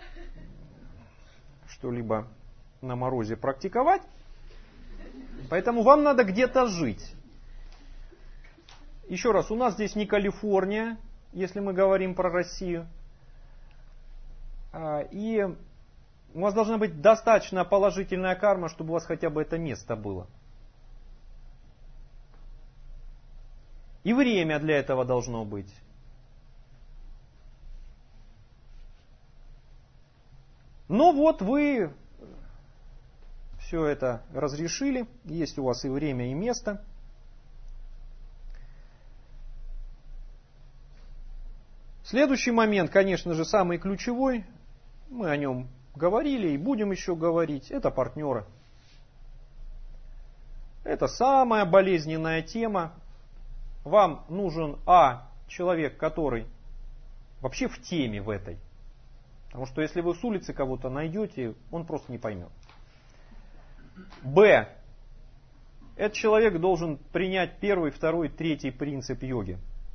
что-либо на морозе практиковать. Поэтому вам надо где-то жить. Еще раз, у нас здесь не Калифорния, если мы говорим про Россию. И у вас должна быть достаточно положительная карма, чтобы у вас хотя бы это место было. И время для этого должно быть. Но вот вы все это разрешили, есть у вас и время, и место. Следующий момент, конечно же, самый ключевой, мы о нем говорили и будем еще говорить, это партнеры. Это самая болезненная тема. Вам нужен человек, который вообще в теме в этой. Потому что если вы с улицы кого-то найдете, он просто не поймет. Б. Этот человек должен принять первый, второй, третий принцип йоги.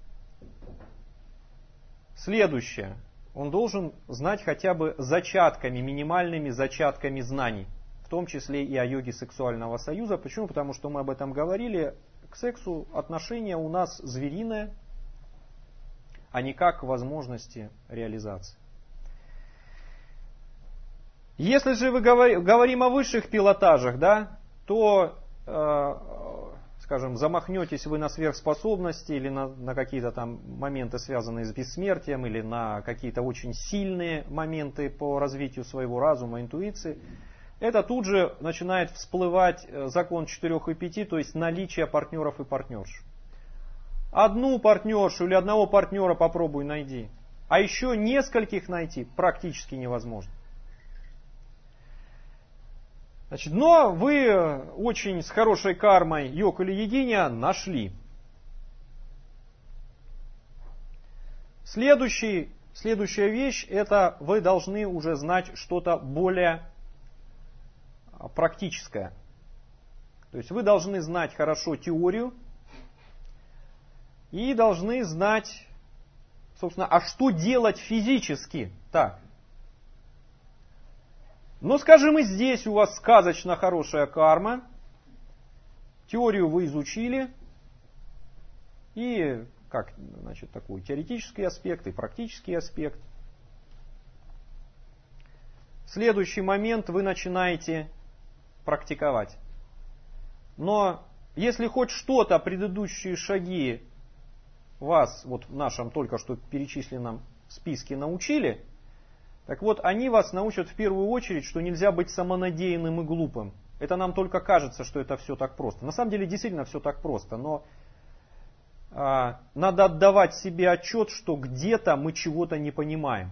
Следующее. Он должен знать хотя бы зачатками, минимальными зачатками знаний. В том числе и о йоге сексуального союза. Почему? Потому что мы об этом говорили. К сексу отношение у нас звериное. а никак к возможности реализации. Если же мы говорим о высших пилотажах, да, то, скажем, замахнетесь вы на сверхспособности или на какие-то там моменты, связанные с бессмертием, или на какие-то очень сильные моменты по развитию своего разума, интуиции, это тут же начинает всплывать закон 4 и 5, то есть наличие партнеров и партнерш. Одну партнершу или одного партнера попробуй найди, а еще нескольких найти практически невозможно. Значит, но вы очень с хорошей кармой йог или йогиня нашли. Следующая вещь, это вы должны уже знать что-то более практическое. То есть вы должны знать хорошо теорию и должны знать, собственно, а что делать физически. Так. Но, скажем, и здесь у вас сказочно хорошая карма. Теорию вы изучили. И, как, значит, такой теоретический аспект и практический аспект. В следующий момент вы начинаете практиковать. Но если хоть что-то предыдущие шаги вас, вот в нашем только что перечисленном списке научили, так вот, они вас научат в первую очередь, что нельзя быть самонадеянным и глупым. Это нам только кажется, что это все так просто. На самом деле, действительно все так просто, но надо отдавать себе отчет, что где-то мы чего-то не понимаем.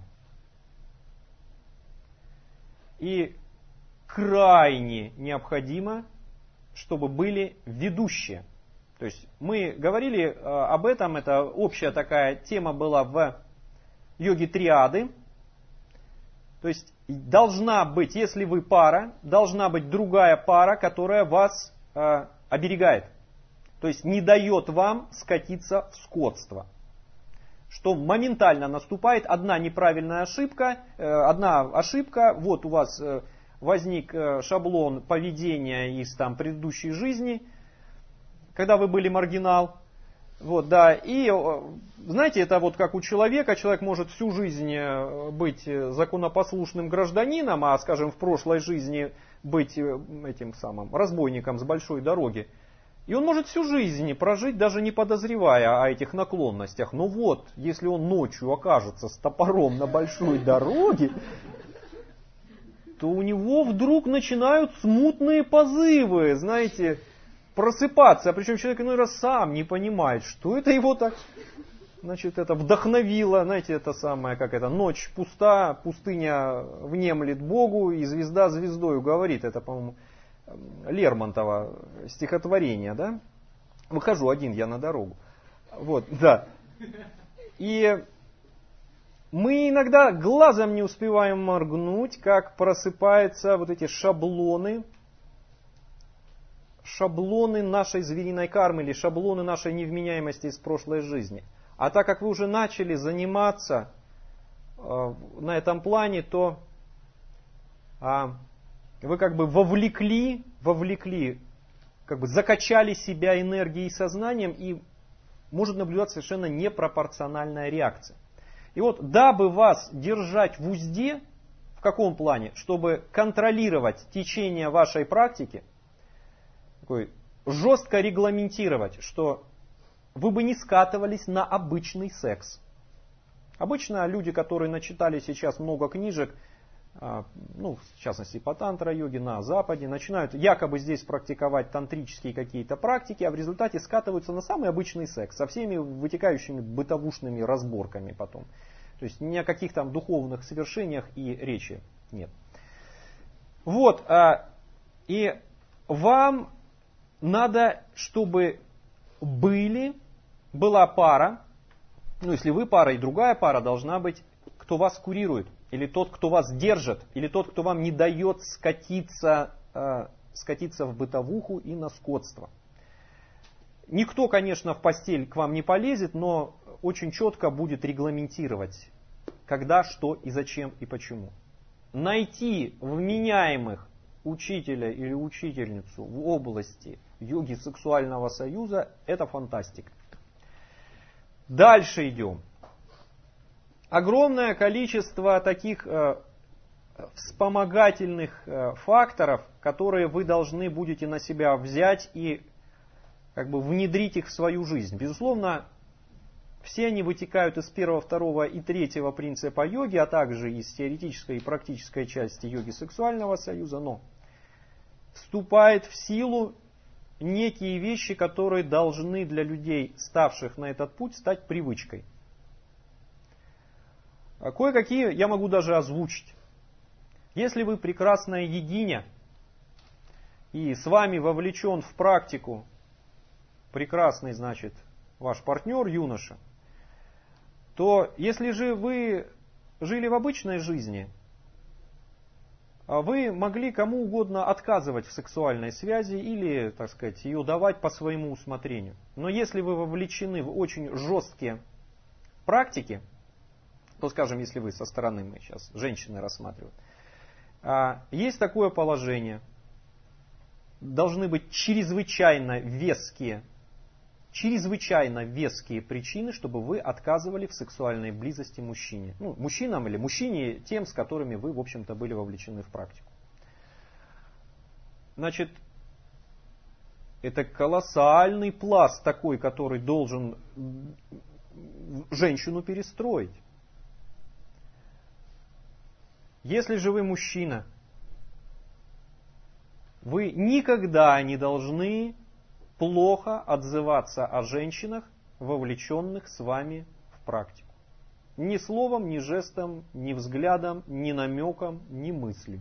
И крайне необходимо, чтобы были ведущие. То есть мы говорили об этом, это общая такая тема была в йоге триады. То есть должна быть, если вы пара, должна быть другая пара, которая вас оберегает. То есть не дает вам скатиться в скотство. Что моментально наступает одна неправильная ошибка, вот у вас возник шаблон поведения из там, предыдущей жизни, когда вы были маргинал. Вот, да, и знаете, это вот как у человека, человек может всю жизнь быть законопослушным гражданином, а, скажем, в прошлой жизни быть этим самым разбойником с большой дороги. И он может всю жизнь прожить, даже не подозревая о этих наклонностях. Но вот, если он ночью окажется с топором на большой дороге, то у него вдруг начинают смутные позывы, знаете, просыпаться, причем человек иной раз сам не понимает, что это его так, значит, это вдохновило, знаете, это самое, как это, ночь пуста, пустыня внемлет Богу, и звезда звездою говорит, это, по-моему, Лермонтова стихотворение, да? Выхожу один я на дорогу. Вот, да. И мы иногда глазом не успеваем моргнуть, как просыпаются вот эти шаблоны нашей звериной кармы или шаблоны нашей невменяемости из прошлой жизни. А так как вы уже начали заниматься на этом плане, то вы как бы вовлекли, как бы закачали себя энергией и сознанием, и может наблюдаться совершенно непропорциональная реакция. И вот, дабы вас держать в узде, в каком плане? Чтобы контролировать течение вашей практики, жестко регламентировать, что вы бы не скатывались на обычный секс. Обычно люди, которые начитали сейчас много книжек, в частности по тантра-йоге на Западе, начинают якобы здесь практиковать тантрические какие-то практики, а в результате скатываются на самый обычный секс со всеми вытекающими бытовушными разборками потом. То есть ни о каких там духовных совершениях и речи нет. Вот, и вам надо, чтобы была пара, если вы пара и другая пара, должна быть, кто вас курирует, или тот, кто вас держит, или тот, кто вам не дает скатиться в бытовуху и на скотство. Никто, конечно, в постель к вам не полезет, но очень четко будет регламентировать, когда, что и зачем и почему. Найти вменяемых учителя или учительницу в области йоги сексуального союза – это фантастика. Дальше идем. огромное количество таких вспомогательных факторов, которые вы должны будете на себя взять и как бы внедрить их в свою жизнь. Безусловно, все они вытекают из первого, второго и третьего принципа йоги, а также из теоретической и практической части йоги сексуального союза, но вступает в силу некие вещи, которые должны для людей, ставших на этот путь, стать привычкой. Кое-какие я могу даже озвучить. Если вы прекрасная йогиня, и с вами вовлечен в практику прекрасный, значит, ваш партнер, юноша, то если же вы жили в обычной жизни, вы могли кому угодно отказывать в сексуальной связи или, так сказать, ее давать по своему усмотрению. Но если вы вовлечены в очень жесткие практики, то, скажем, если вы со стороны, мы сейчас женщины рассматриваем, есть такое положение, должны быть чрезвычайно веские причины, чтобы вы отказывали в сексуальной близости мужчине. Ну, мужчинам или мужчине, тем, с которыми вы, в общем-то, были вовлечены в практику. Значит, это колоссальный пласт такой, который должен женщину перестроить. Если же вы мужчина, вы никогда не должны плохо отзываться о женщинах, вовлеченных с вами в практику. Ни словом, ни жестом, ни взглядом, ни намеком, ни мыслью.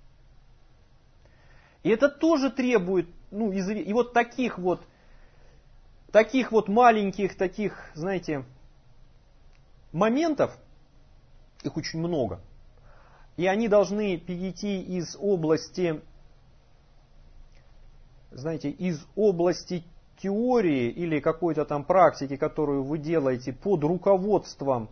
И это тоже требует, и вот таких вот маленьких, таких, знаете, моментов, их очень много. И они должны перейти из области, знаете, из области теории или какой-то там практики, которую вы делаете под руководством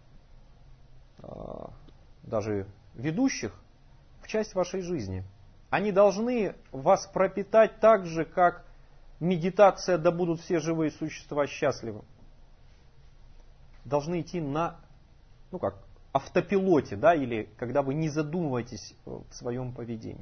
даже ведущих, в часть вашей жизни. Они должны вас пропитать так же, как медитация «Да будут все живые существа счастливы». Должны идти на, автопилоте, да, или когда вы не задумываетесь в своем поведении.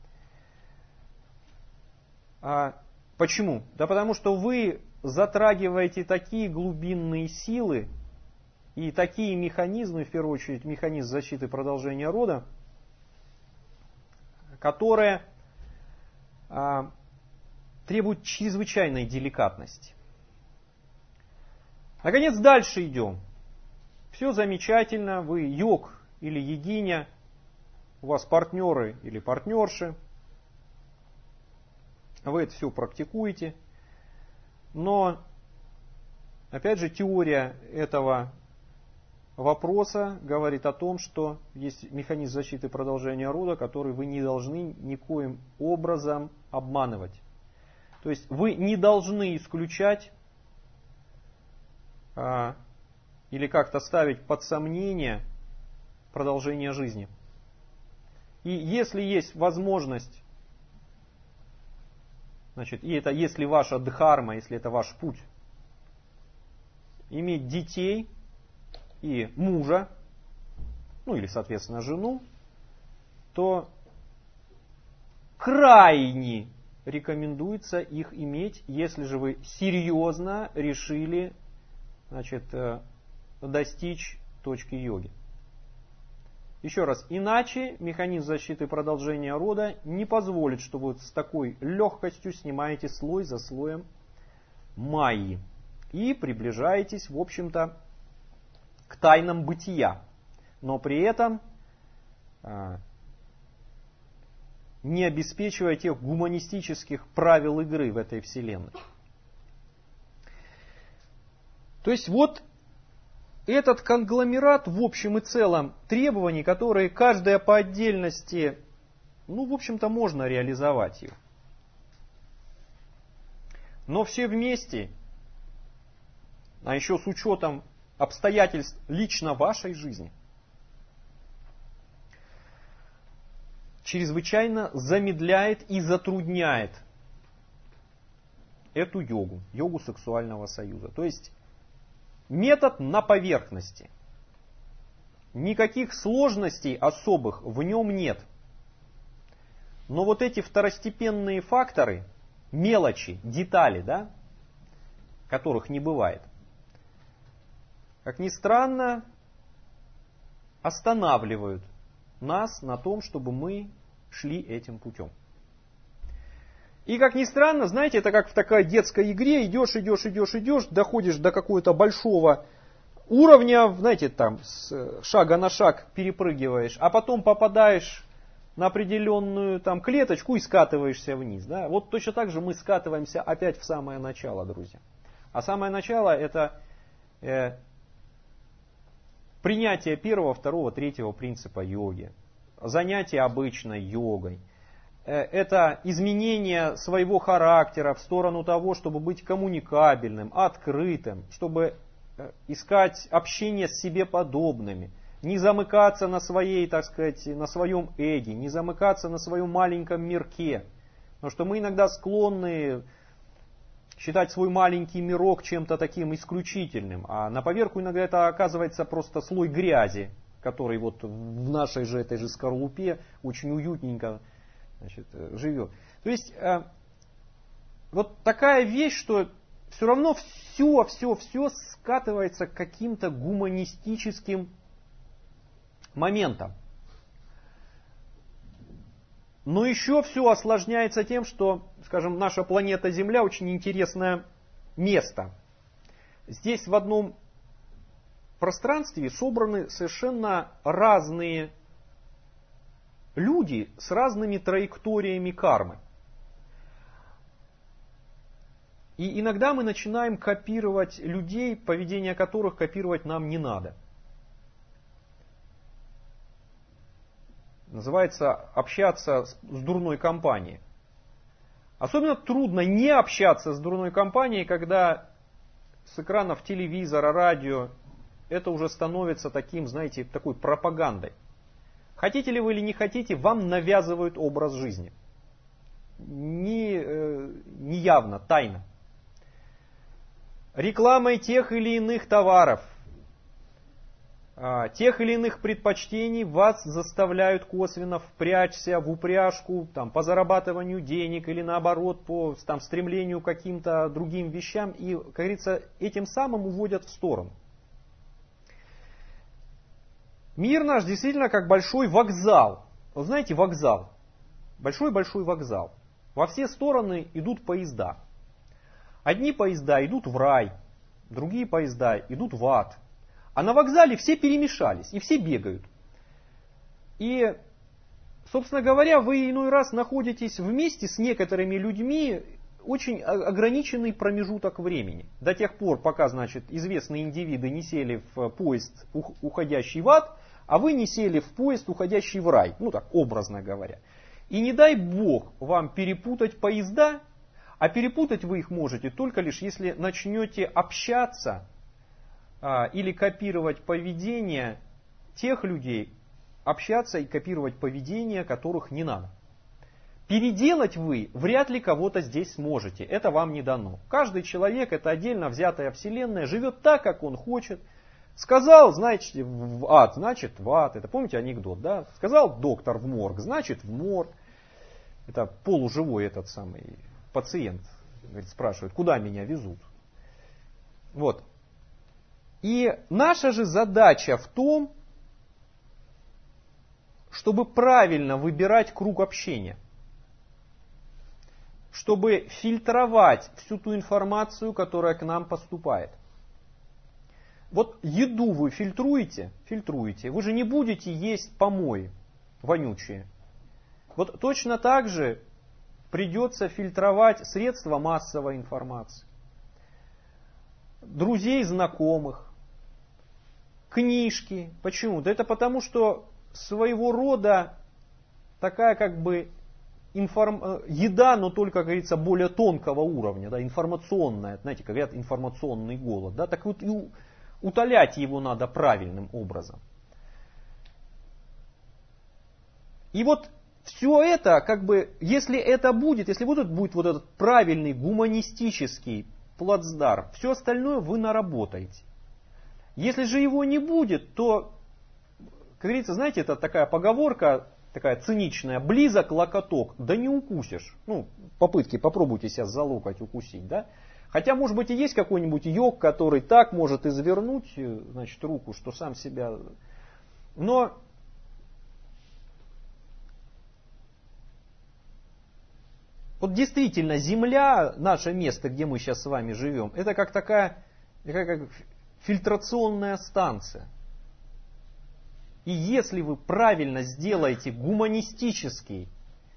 Почему? Да потому что вы затрагиваете такие глубинные силы и такие механизмы, в первую очередь механизм защиты продолжения рода, которые требуют чрезвычайной деликатности. Наконец, дальше идем. Все замечательно, вы йог или йогиня, у вас партнеры или партнерши, вы это все практикуете, но, опять же, теория этого вопроса говорит о том, что есть механизм защиты продолжения рода, который вы не должны никоим образом обманывать. То есть вы не должны исключать или как-то ставить под сомнение продолжение жизни. И если есть возможность, значит, и это если ваша дхарма, если это ваш путь, иметь детей и мужа, или, соответственно, жену, то крайне рекомендуется их иметь, если же вы серьезно решили, значит, достичь точки йоги. Еще раз, иначе механизм защиты продолжения рода не позволит, что вы с такой легкостью снимаете слой за слоем майи и приближаетесь, в общем-то, к тайнам бытия, но при этом не обеспечивая тех гуманистических правил игры в этой вселенной. То есть вот этот конгломерат в общем и целом требований, которые каждая по отдельности, в общем-то, можно реализовать их. Но все вместе, а еще с учетом обстоятельств лично вашей жизни, чрезвычайно замедляет и затрудняет эту йогу, йогу сексуального союза. То есть метод на поверхности. Никаких сложностей особых в нем нет. Но вот эти второстепенные факторы, мелочи, детали, да, которых не бывает, как ни странно, останавливают нас на том, чтобы мы шли этим путем. И как ни странно, знаете, это как в такой детской игре, идешь, доходишь до какого-то большого уровня, знаете, там с шага на шаг перепрыгиваешь, а потом попадаешь на определенную там клеточку и скатываешься вниз. Да? Вот точно так же мы скатываемся опять в самое начало, друзья. А самое начало это принятие первого, второго, третьего принципа йоги, занятие обычной йогой. Это изменение своего характера в сторону того, чтобы быть коммуникабельным, открытым, чтобы искать общение с себе подобными, не замыкаться на своей, так сказать, на своем эге, не замыкаться на своем маленьком мирке. Потому что мы иногда склонны считать свой маленький мирок чем-то таким исключительным, а на поверку иногда это оказывается просто слой грязи, который вот в нашей же этой же скорлупе очень уютненько, значит, живет. То есть вот такая вещь, что все равно все скатывается к каким-то гуманистическим моментам. Но еще все осложняется тем, что, скажем, наша планета Земля очень интересное место. Здесь в одном пространстве собраны совершенно разные люди с разными траекториями кармы. И иногда мы начинаем копировать людей, поведение которых копировать нам не надо. Называется общаться с дурной компанией. Особенно трудно не общаться с дурной компанией, когда с экранов телевизора, радио это уже становится таким, знаете, такой пропагандой. Хотите ли вы или не хотите, вам навязывают образ жизни. Не явно, тайно. Рекламой тех или иных товаров, тех или иных предпочтений вас заставляют косвенно впрячься в упряжку там, по зарабатыванию денег или наоборот по там, стремлению к каким-то другим вещам и, как говорится, этим самым уводят в сторону. Мир наш действительно как большой вокзал. Вы знаете, вокзал. Большой-большой вокзал. Во все стороны идут поезда. Одни поезда идут в рай, другие поезда идут в ад. А на вокзале все перемешались и все бегают. И, собственно говоря, вы иной раз находитесь вместе с некоторыми людьми очень ограниченный промежуток времени. До тех пор, пока, значит, известные индивиды не сели в поезд, уходящий в ад, а вы не сели в поезд, уходящий в рай. Ну так, образно говоря. И не дай Бог вам перепутать поезда, а перепутать вы их можете только лишь, если начнете общаться или копировать поведение тех людей, общаться и копировать поведение, которых не надо. Переделать вы вряд ли кого-то здесь сможете, это вам не дано. Каждый человек, это отдельно взятая вселенная, живет так, как он хочет. Сказал, значит, в ад, значит в ад. Это помните анекдот, да? Сказал доктор в морг, значит в морг. Это полуживой этот самый пациент. Говорит, спрашивает, куда меня везут? Вот. И наша же задача в том, чтобы правильно выбирать круг общения. Чтобы фильтровать всю ту информацию, которая к нам поступает. Вот еду вы фильтруете. Вы же не будете есть помои вонючие. Вот точно так же придется фильтровать средства массовой информации. Друзей, знакомых, книжки. Почему? Да это потому, что своего рода такая как бы еда, но только, как говорится, более тонкого уровня, да, информационная, знаете, как говорят, информационный голод. Да, так вот и утолять его надо правильным образом. И вот все это, как бы, если это будет, если будет вот этот правильный гуманистический плацдарм, все остальное вы наработаете. Если же его не будет, то говорится, знаете, это такая поговорка, такая циничная, близок локоток, да не укусишь. Ну, попробуйте себя за локоть укусить, да. Хотя, может быть, и есть какой-нибудь йог, который так может извернуть, значит, руку, что сам себя... Но вот действительно, Земля, наше место, где мы сейчас с вами живем, это как такая как фильтрационная станция. И если вы правильно сделаете гуманистический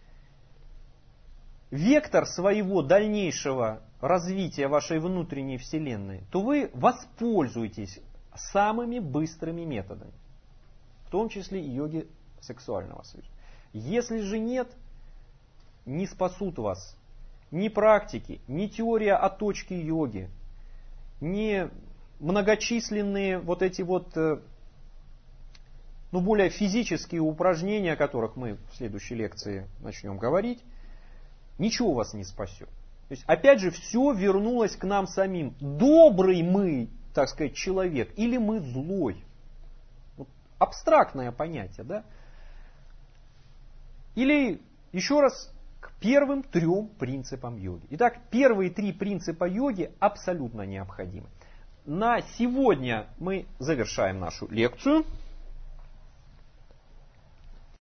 вектор своего дальнейшего развития вашей внутренней вселенной, то вы воспользуетесь самыми быстрыми методами, в том числе и йоги сексуального союза. Если же нет, не спасут вас ни практики, ни теория о точке йоги, ни многочисленные вот эти вот, более физические упражнения, о которых мы в следующей лекции начнем говорить. Ничего вас не спасет. То есть, опять же, все вернулось к нам самим. Добрый мы, так сказать, человек, или мы злой. Вот абстрактное понятие, да? Или, еще раз, к первым 3 принципам йоги. Итак, первые 3 принципа йоги абсолютно необходимы. На сегодня мы завершаем нашу лекцию.